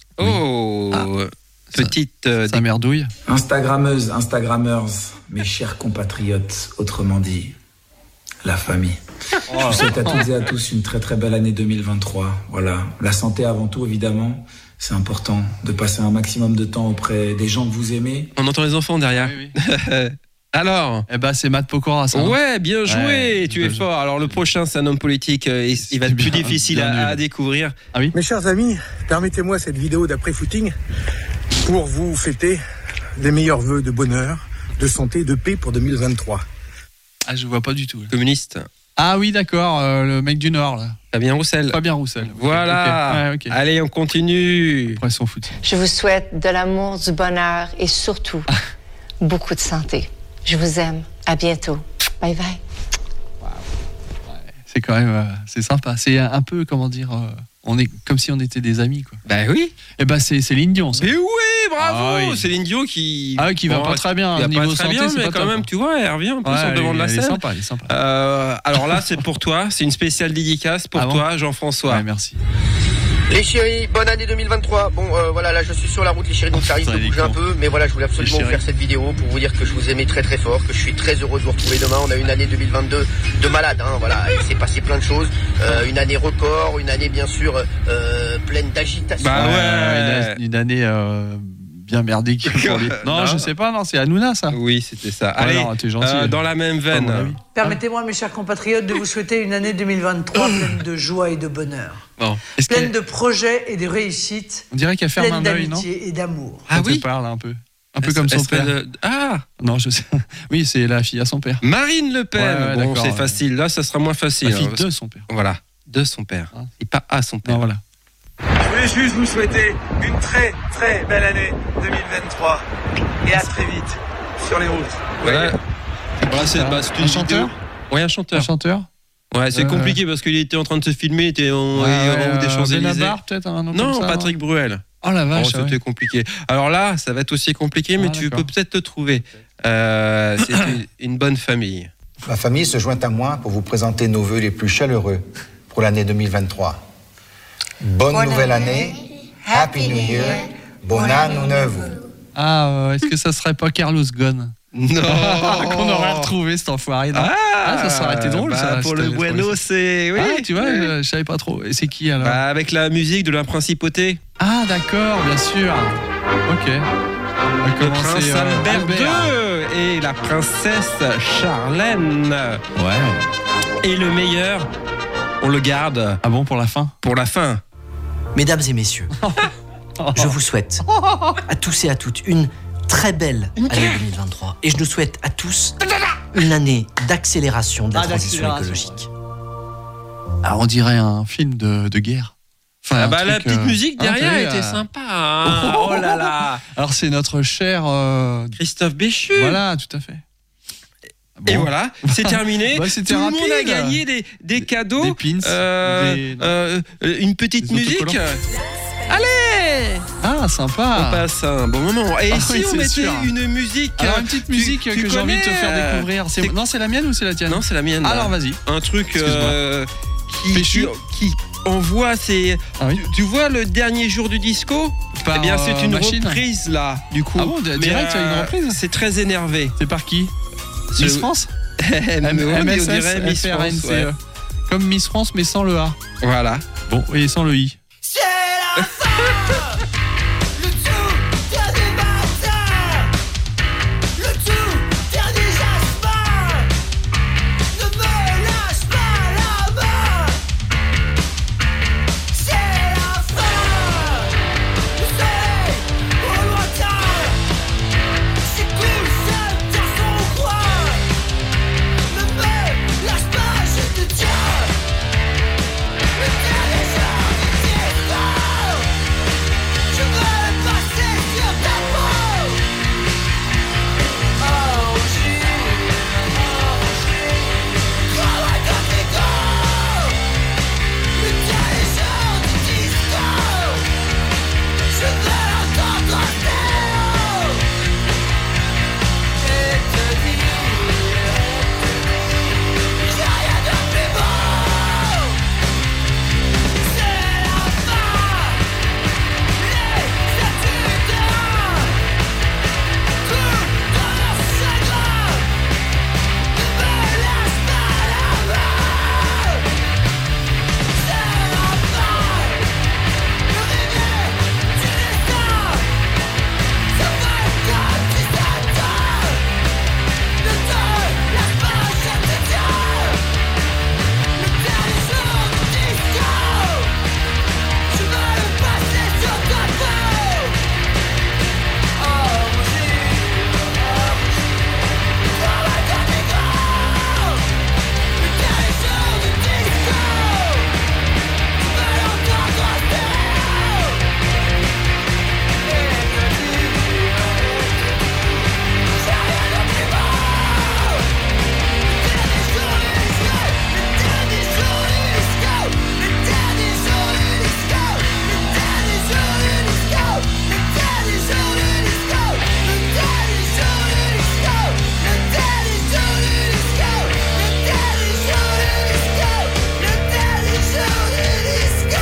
Petite... Sa merdouille. Instagrammeuses, Instagrammeurs, mes chers compatriotes, autrement dit, la famille. Je vous souhaite à toutes et à tous une très très belle année 2023. Voilà, la santé avant tout évidemment. C'est important de passer un maximum de temps auprès des gens que vous aimez. On entend les enfants derrière. Oui. Alors, c'est Matt Pokora, ça. Ouais, bien joué, tu es fort. Alors le prochain, c'est un homme politique. Il va être plus difficile à découvrir. Ah oui. Mes chers amis, permettez-moi cette vidéo d'après-footing pour vous fêter les meilleurs vœux de bonheur, de santé, de paix pour 2023. Ah, je vois pas du tout. Communiste. Ah oui, d'accord, le mec du Nord, là. Fabien Roussel. Voilà. Okay. Allez, on continue. Après son foot. Je vous souhaite de l'amour, du bonheur et surtout beaucoup de santé. Je vous aime. À bientôt. Bye bye. Wow. Ouais, c'est quand même, c'est sympa. C'est un peu, comment dire, on est comme si on était des amis, quoi. Bah oui. Et c'est Céline Dion, ça. Mais oui, bravo. Céline Dion qui va pas très bien. Niveau santé, c'est mais pas quand top. même, tu vois, elle revient un peu sur le devant de la scène. Elle est sympa. Alors là, c'est pour toi. C'est une spéciale dédicace pour toi, Jean-François. Ouais, merci. Les chéris, bonne année 2023. Bon, voilà, là je suis sur la route, les chéris, donc ça risque de bouger un peu. Mais voilà, je voulais absolument vous faire cette vidéo pour vous dire que je vous aimais très très fort, que je suis très heureux de vous retrouver demain. On a une année 2022 de malade, hein, voilà, il s'est passé plein de choses. Une année record, une année bien sûr pleine d'agitation. Une année bien merdique. Non, je sais pas, c'est Hanouna, ça. Oui, c'était ça. Allez, t'es gentil. dans la même veine. Permettez-moi, mes chers compatriotes, de vous souhaiter une année 2023 pleine de joie et de bonheur. Pleine de projets et de réussites. On dirait qu'elle ferme un œil, non ? Pleine d'amitié et d'amour. Ah oui. Elle parle un peu. Un peu comme son père. Non, je sais. Oui, c'est la fille à son père. Marine Le Pen. Bon, c'est facile. Là, ça sera moins facile. La fille de son père. Voilà, de son père. Et pas à son père. Non, voilà. Je voulais juste vous souhaiter une très très belle année 2023 et à très vite sur les routes. Voilà, c'est un chanteur. Oui, un chanteur. Un chanteur. Ouais, c'est compliqué parce qu'il était en train de se filmer, il était en haut des Champs-Élysées. Benabar, peut-être un nom Non, comme ça, Patrick Bruel. Oh la vache, c'était compliqué. Alors là, ça va être aussi compliqué, mais tu peux peut-être te trouver. C'est une bonne famille. Ma famille se joint à moi pour vous présenter nos vœux les plus chaleureux pour l'année 2023. Bonne nouvelle année, Happy New Year, bon anno novo. Ah, est-ce que ça serait pas Carlos Ghosn? Non. Qu'on aurait retrouvé cet enfoiré. Ça serait été drôle, ça. Pour le bueno, c'est... Oui, tu vois, je savais pas trop. Et c'est qui, alors? Avec la musique de la principauté. Ah, d'accord, bien sûr. Ok. Le prince Albert II et la princesse Charlène. Ouais. Et le meilleur, on le garde. Ah bon, pour la fin? Pour la fin. Mesdames et messieurs, je vous souhaite à tous et à toutes une très belle année 2023. Et je nous souhaite à tous une année d'accélération de la transition écologique. Alors on dirait un film de guerre. Enfin, la petite musique derrière était sympa. Hein. Oh là là. Alors c'est notre cher Christophe Béchu. Voilà, tout à fait. Bon. Et voilà, c'est terminé. Tout le monde a gagné des cadeaux, des pins, une petite musique. Allez! Ah, sympa. On passe un bon moment. Et si on mettait une musique... Alors, une petite musique que j'ai envie de te faire découvrir. Non, c'est la mienne ou c'est la tienne? Non, c'est la mienne. Alors, vas-y. Un truc qui envoie ses... Tu vois le dernier jour du disco? Eh bien, c'est une reprise, là, du coup. Ah bon, direct, il y a une reprise? C'est très énervé. C'est par qui? Miss France? MSS, Miss France, ouais. Comme Miss France, mais sans le A. Voilà. Bon, et sans le I. C'est la fin. Le tout dernier matin. Le tout dernier jasmin. Ne me lâche pas la main. C'est la fin. Le soleil au lointain. C'est cool, seul dans son coin. Ne me lâche pas, je te tiens. Le dernier jour du disco. Je veux passer sur ta peau. Oh, Come on, don't go. Le dernier jour du disco. Je veux entendre stéréo. Et te dire qu'il n'y a rien de plus beau. C'est la fin. Les statues dehors coulent dans leur chagrin. Ne me lâche pas la main. C'est la fin. Le réveil du destin. Ça va comme tu t'attends. Ne te lâche pas, je te tiens. Le dernier jour du disco. Je veux le passer sur ta peau. Oh, Come on, don't go. Le dernier jour du disco. Je veux l'entendre stéréo. Et te dire j'ai rien de plus beau. Le dernier jour du disco. Le dernier jour du disco. Le dernier jour du disco. Le dernier jour du disco. Le dernier jour du disco. Le dernier jour du disco. Le dernier jour du disco. Le dernier jour du disco. Le dernier jour du disco.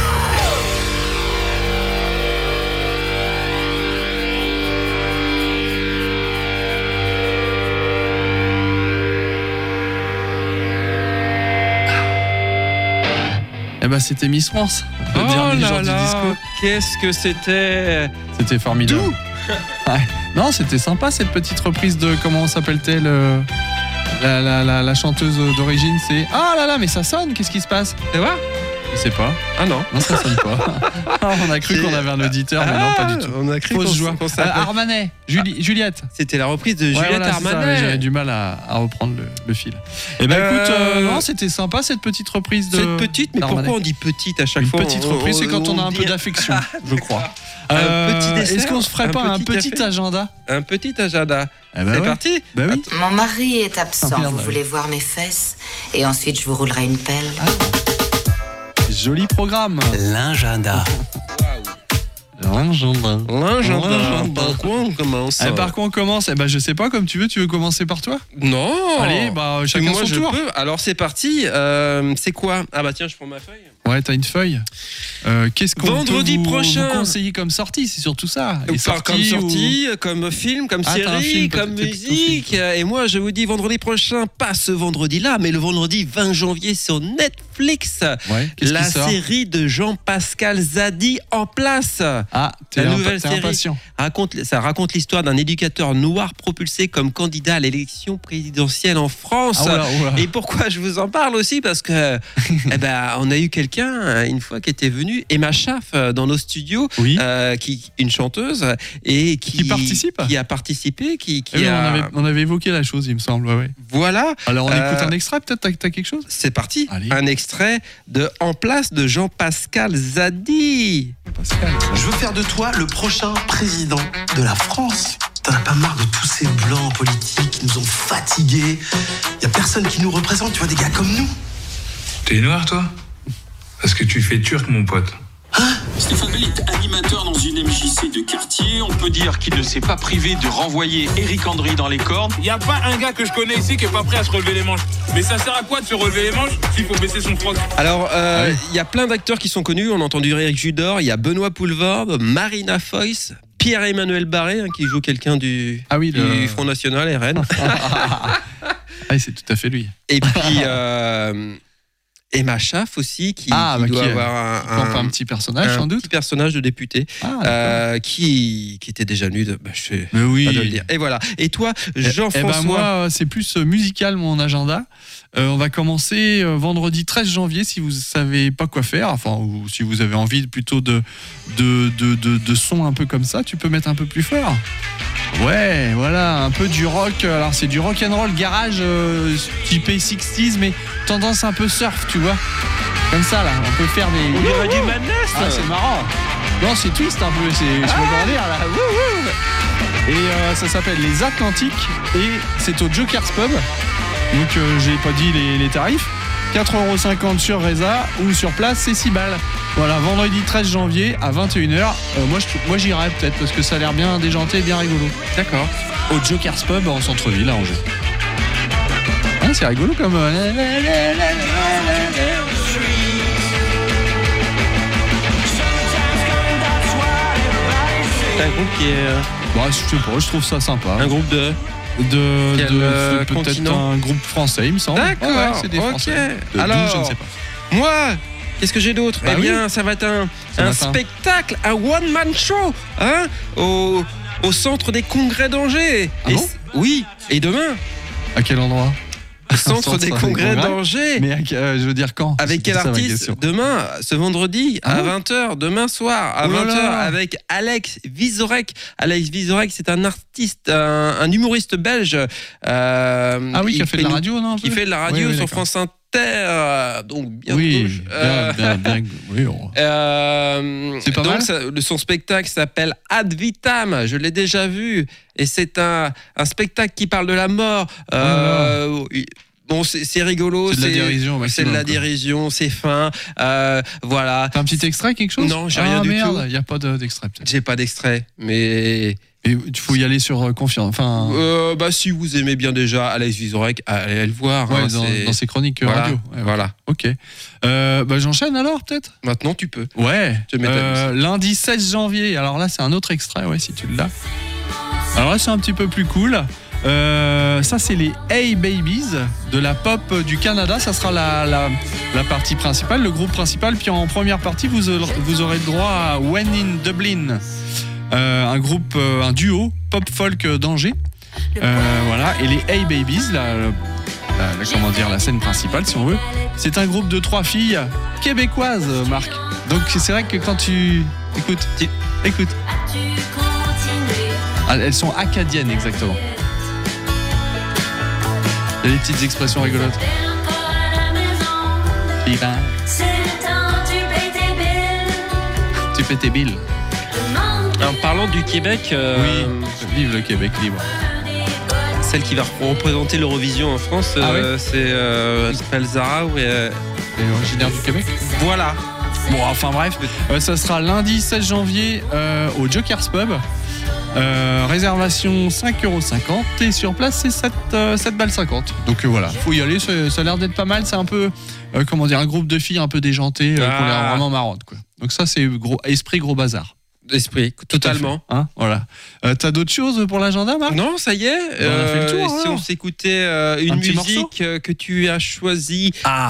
Eh ben, c'était Miss France. Le dernier jour du disco. Qu'est-ce que c'était? C'était formidable. Ouais. Non, c'était sympa cette petite reprise de comment s'appelle-t-elle la chanteuse d'origine, c'est ah là là, mais ça sonne, qu'est-ce qui se passe? Tu vois? Je sais pas. Ah non. Non, ça sonne pas. On a cru qu'on avait un auditeur, mais non, pas du tout. On a cru Fausse joie. qu'on s'appelait. Armanet, Juliette. C'était la reprise de Juliette voilà, Armanet. ça, j'avais du mal à reprendre le fil. Eh ben écoute, non, c'était sympa cette petite reprise de. Cette petite, mais d'Armanet. pourquoi on dit petite à chaque Une fois? petite reprise, c'est quand on a un peu d'affection, je crois. Petit dessert, est-ce qu'on se ferait pas un petit café agenda? Un petit agenda. Eh ben c'est ouais. parti? Bah oui. Mon mari est absent. Ah, merde, Vous ouais. voulez voir mes fesses? Et ensuite, je vous roulerai une pelle. Joli programme. L'agenda. L'agenda. Par quoi on commence? Par quoi on commence? Eh ben je sais pas, comme tu veux commencer par toi? Non. Allez, bah chacun moi son je tour. peux. Alors c'est parti. C'est quoi? Ah bah tiens, je prends ma feuille. Ouais, t'as une feuille. Qu'est-ce qu'on Vendredi peut prochain. vous conseiller comme sortie? C'est surtout ça. Comme sortie, comme film, comme t'as un série, film, comme peut-être musique. Et moi, je vous dis vendredi prochain, pas ce vendredi-là, mais le vendredi 20 janvier sur Netflix. Ouais, qu'est-ce la qui sort série de Jean-Pascal Zadi En Place. Ah, la nouvelle série impatient. raconte l'histoire d'un éducateur noir propulsé comme candidat à l'élection présidentielle en France. Ah, oula. Et pourquoi je vous en parle aussi? Parce que on a eu quelqu'un une fois qui était venu, Emma Schaff, dans nos studios, oui. Une chanteuse et qui participe, qui a participé, on avait évoqué la chose, il me semble. Ouais. Voilà. Alors on écoute un extrait, peut-être. T'as quelque chose? C'est parti. Allez. Un extrait. extrait de En place de Jean-Pascal Zadi. Je veux faire de toi le prochain président de la France. T'en as pas marre de tous ces blancs politiques qui nous ont fatigués. Y a personne qui nous représente, tu vois, des gars comme nous. T'es noir, toi ? Parce que tu fais turc, mon pote. Stéphane Bell est animateur dans une MJC de quartier. On peut dire qu'il ne s'est pas privé de renvoyer Eric André dans les cordes. Il n'y a pas un gars que je connais ici qui est pas prêt à se relever les manches. Mais ça sert à quoi de se relever les manches s'il faut baisser son froc ? Alors, y a plein d'acteurs qui sont connus. On a entendu Eric Judor, il y a Benoît Poelvoorde, Marina Foïs, Pierre-Emmanuel Barré, qui joue quelqu'un du Front National, RN. C'est tout à fait lui. Et puis... Emma Schaff aussi, qui doit avoir un petit personnage, sans doute. Un petit personnage de député qui était déjà nu. Je sais pas de le dire. Et voilà. Et toi, Jean-François moi, c'est plus musical mon agenda. On va commencer vendredi 13 janvier si vous savez pas quoi faire, ou si vous avez envie plutôt de son un peu comme ça, tu peux mettre un peu plus fort. Ouais, voilà, un peu du rock. Alors c'est du rock and roll garage typé 60s, mais tendance un peu surf, tu vois. Comme ça là, on peut faire des. On dirait du Madness. C'est marrant. Non, c'est twist un peu, c'est dire là. Et ça s'appelle Les Atlantiques et c'est au Joker's Pub. Donc j'ai pas dit les tarifs. 4,50€ sur Reza ou sur place, c'est 6 balles. Voilà, vendredi 13 janvier à 21h. Moi j'irai peut-être parce que ça a l'air bien déjanté et bien rigolo. D'accord. Au Joker's Pub en centre-ville à Angers. C'est rigolo comme. C'est un groupe qui est. Je sais pas, je trouve ça sympa. Un groupe de peut-être un groupe français, il me semble. D'accord, c'est des Français. Alors, je ne sais pas. Moi, qu'est-ce que j'ai d'autre ? Bien, ça va être un spectacle, un one-man show, au centre des congrès d'Angers. Oui, et demain. À quel endroit ? Au centre des congrès d'Angers. Mais je veux dire quand ? Avec quel artiste ? Demain, ce vendredi, à 20h, demain soir, à 20h, avec Alex Vizorek. Alex Vizorek, c'est un artiste, un humoriste belge. Qui a fait de la radio, non ? Qui fait de la radio sur France Inter. Donc bien gauche. C'est pas mal. Son spectacle s'appelle Ad Vitam. Je l'ai déjà vu et c'est un spectacle qui parle de la mort. Bon, c'est rigolo, c'est de la dérision, c'est de la dérision, c'est fin, voilà. T'as un petit extrait, quelque chose ? Non, j'ai rien du tout. Il y a pas d'extrait. Peut-être. J'ai pas d'extrait, mais. Il faut y aller sur confiance. Si vous aimez bien déjà Alex Vizorek, allez le voir. Dans ses chroniques radio. Voilà. Ok. J'enchaîne alors, peut-être ? Maintenant, tu peux. Ouais. Lundi 16 janvier. Alors là, c'est un autre extrait, si tu l'as. Alors là, c'est un petit peu plus cool. Ça, c'est les Hey Babies de la pop du Canada. Ça sera la partie principale, le groupe principal. Puis en première partie, vous aurez le droit à When in Dublin. Un groupe, un duo pop-folk d'Angers. Voilà. Et les Hey Babies, la scène principale, si on veut, c'est un groupe de 3 filles québécoises, Marc. Donc c'est vrai que quand tu écoutes. Elles sont acadiennes, exactement. Il y a des petites expressions rigolotes. Tu paies tes billes. En parlant du Québec, vive le Québec libre. Celle qui va représenter l'Eurovision en France, elle s'appelle Zara. Elle est originaire du Québec. Voilà. Bon, enfin bref, ça sera lundi 16 janvier au Joker's Pub. Réservation 5,50€ et sur place c'est 7,50 balles. Donc voilà, faut y aller, ça a l'air d'être pas mal. C'est un peu, un groupe de filles un peu déjantées qui ont l'air vraiment marrantes, quoi. Donc ça c'est gros bazar. Esprit, totalement. Voilà. T'as d'autres choses pour l'agenda, Marc ? Non, ça y est. On a fait le tour. Si on s'écoutait une musique que tu as choisie.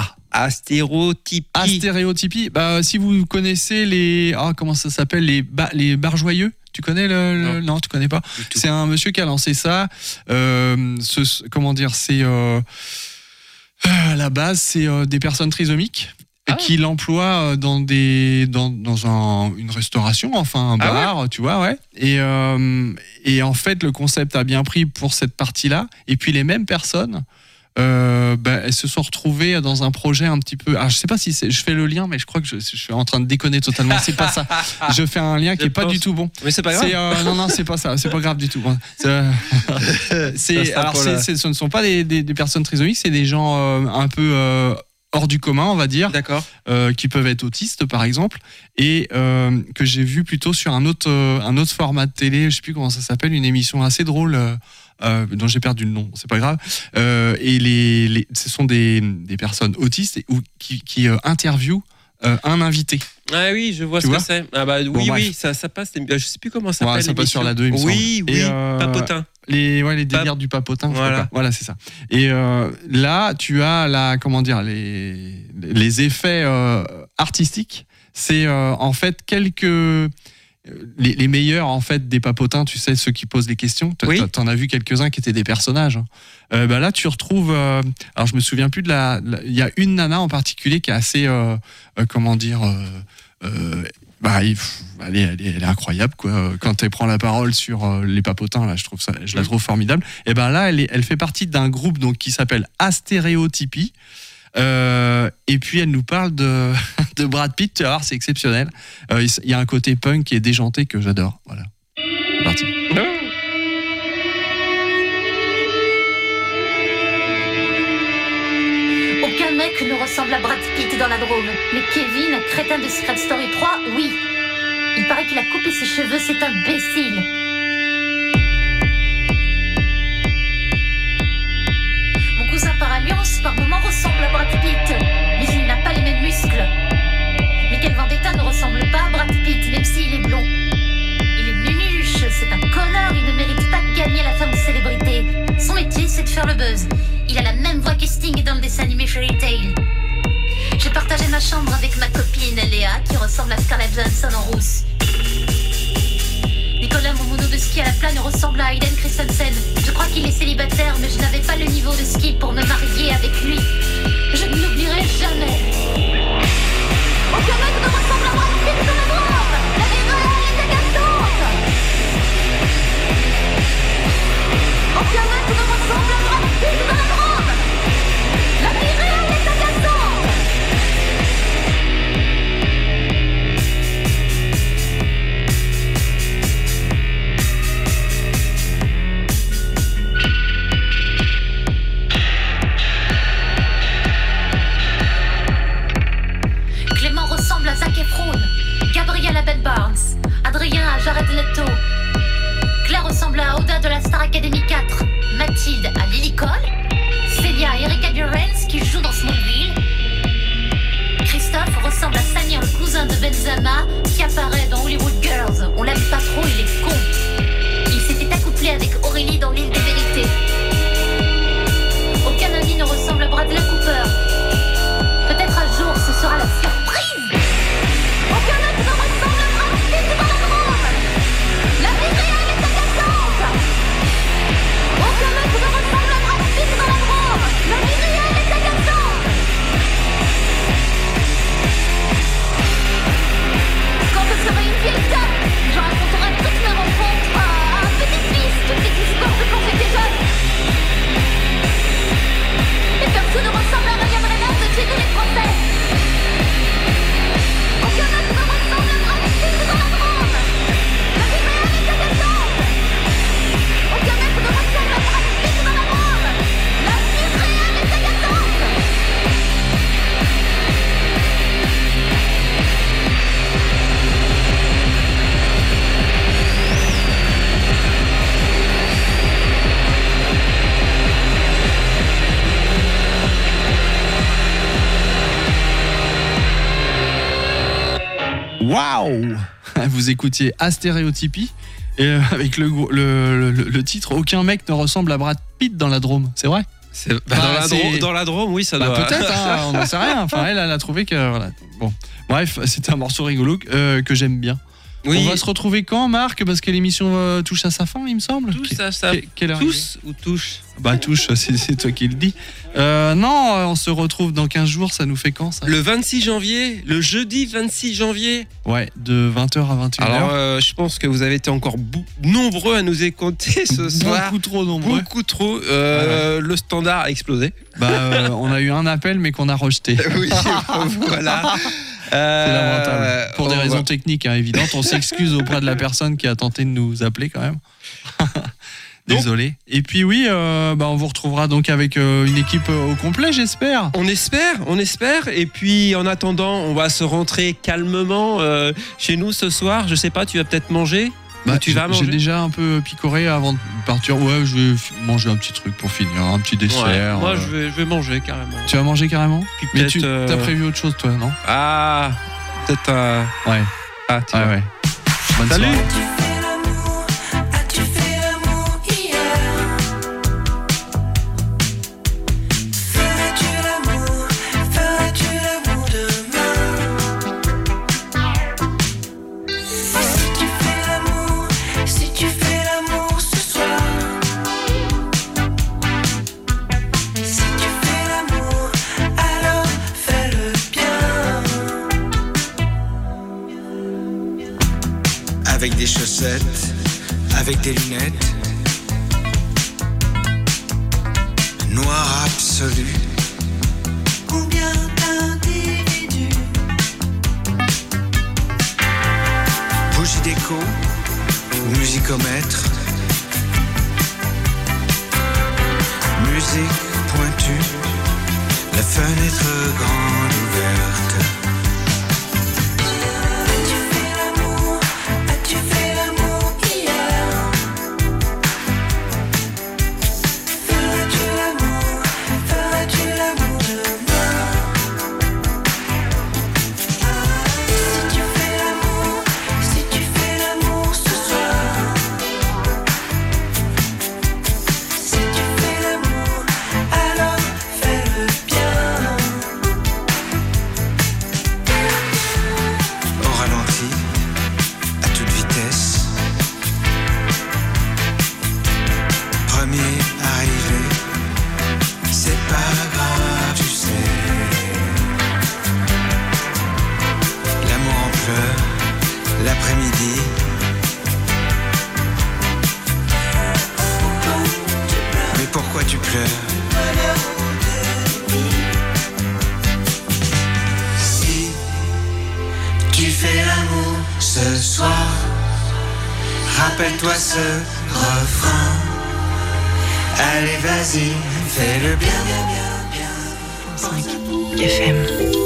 Astéréotypie. Si vous connaissez les... comment ça s'appelle ? Les bars joyeux ? Tu connais Non, tu connais pas. C'est un monsieur qui a lancé ça. C'est... à la base, c'est des personnes trisomiques. Qui l'emploie dans une restauration, un bar, tu vois, ouais. Et en fait, le concept a bien pris pour cette partie-là. Et puis les mêmes personnes elles se sont retrouvées dans un projet un petit peu. Alors, je sais pas si je fais le lien, mais je crois que je suis en train de déconner totalement. C'est pas ça. Je fais un lien qui est pas du tout bon. Mais c'est pas grave. Non, c'est pas ça. C'est pas grave du tout. Ce ne sont pas des personnes trisomiques, c'est des gens un peu hors du commun, on va dire. D'accord. Qui peuvent être autistes, par exemple, et que j'ai vu plutôt sur un autre format de télé. Je sais plus comment ça s'appelle, une émission assez drôle. Dont j'ai perdu le nom, c'est pas grave. Et ce sont des personnes autistes qui interviewent un invité. Ah oui, je vois ce que c'est. Ah bah oui, ça passe. Je sais plus comment ça s'appelle. Ça passe sur la 2, il me semble. Oui, Papotin. Les délires du Papotin. Voilà, c'est ça. Et là, tu as les effets artistiques. C'est en fait les meilleurs en fait des papotins, tu sais, ceux qui posent les questions. T'en as vu quelques-uns qui étaient des personnages. Là, tu retrouves. Alors, je me souviens plus il y a une nana en particulier qui est assez, elle est incroyable quoi. Quand elle prend la parole sur les papotins, là, je la trouve formidable. Et là, elle fait partie d'un groupe donc qui s'appelle Astéréotypie. Et puis elle nous parle de Brad Pitt, tu vas voir, c'est exceptionnel. Il y a un côté punk qui est déjanté que j'adore. Voilà. C'est parti. Aucun mec ne ressemble à Brad Pitt dans la Drôme. Mais Kevin, crétin de Secret Story 3, oui. Il paraît qu'il a coupé ses cheveux, c'est imbécile. Par alliance, par moments ressemble à Brad Pitt, mais il n'a pas les mêmes muscles. Michael Vendetta ne ressemble pas à Brad Pitt, même s'il est blond. Il est nunuche, c'est un connard, il ne mérite pas de gagner la femme de célébrité. Son métier, c'est de faire le buzz. Il a la même voix que Sting dans le dessin animé Fairy Tail. J'ai partagé ma chambre avec ma copine Léa, qui ressemble à Scarlett Johansson en rousse. Nicolas, mon mono de ski à la plane ressemble à Hayden Christensen. Je crois qu'il est célibataire, mais je n'avais pas le niveau de ski pour me marier avec lui. Je ne l'oublierai jamais. Aucun mec ne ressemble à Brad Pitt dans la Drôme. La vie réelle est agaçante. Aucun mec ne ressemble à Brad Pitt dans la Drôme. La vie réelle est agaçante. Zac Efron, Gabrielle à Ben Barnes, Adrien à Jared Leto, Claire ressemble à Oda de la Star Academy 4, Mathilde à Lily Cole, Célia à Erika Durance qui joue dans Smallville, Christophe ressemble à Samir, le cousin de Benzema qui apparaît dans Hollywood Girls. On l'aime pas trop, il est con. Il s'était accouplé avec Aurélie dans l'île des vérités. Aucun ami ne ressemble à Bradley Cooper. Peut-être un jour ce sera la surprise. Aucun mec ne ressemble à Brad Pitt dans la Drôme. La vie réelle est agaçante. Aucun mec ne ressemble à Brad Pitt dans la Drôme. La vie réelle est agaçante. Quand je serai une vieille dame, je raconterai toutes mes rencontres à un petit-fils, toutes les histoires de quand j'étais jeune. Et personne ne ressemble à Ryan Reynolds de chez tous les Français. Aucun mec ne ressemble à Brad Pitt dans la Drôme. La vie réelle est agaçante. Aucun mec ne ressemble à Brad Pitt dans la Drôme. La vie réelle est agaçante. Waouh! Vous écoutiez Astéréotypie et avec le titre Aucun mec ne ressemble à Brad Pitt dans la Drôme. C'est vrai? Dans la Drôme, oui, ça doit. Peut-être, hein, on n'en sait rien. Enfin, elle a trouvé que. Voilà. Bon. Bref, c'était un morceau rigolo que j'aime bien. Oui. On va se retrouver quand, Marc? Parce que l'émission touche à sa fin, il me semble. Tous ou touche? Bah touche, c'est toi qui le dis. Non, on se retrouve dans 15 jours, ça nous fait quand ça? Le 26 janvier, le jeudi 26 janvier. Ouais, de 20h à 21h. Alors je pense que vous avez été encore nombreux à nous écouter ce soir. Beaucoup trop nombreux. Beaucoup trop. Le standard a explosé. On a eu un appel mais qu'on a rejeté. Oui, voilà. C'est lamentable. Pour des raisons techniques évidentes. On s'excuse auprès de la personne qui a tenté de nous appeler quand même. Désolé. Et puis oui, on vous retrouvera donc avec une équipe au complet, j'espère. On espère. Et puis en attendant, on va se rentrer calmement chez nous ce soir. Je sais pas, tu vas peut-être manger? Tu vas manger? J'ai déjà un peu picoré avant de partir. Ouais, je vais manger un petit truc pour finir, un petit dessert. Ouais, moi, je vais manger carrément. Tu vas manger carrément? Mais tu as prévu autre chose, toi, non? Ah, peut-être Ouais. Ah, tiens. Ouais. Bonne soirée. Avec des chaussettes, avec des lunettes, noir absolu. Combien d'individus? Bougie déco, musicomètre, musique pointue, la fenêtre grande ouverte. L'après-midi, mais pourquoi tu pleures? Si tu fais l'amour ce soir, rappelle-toi ce refrain. Allez, vas-y, fais-le bien, bien, bien, bien. 5 FM.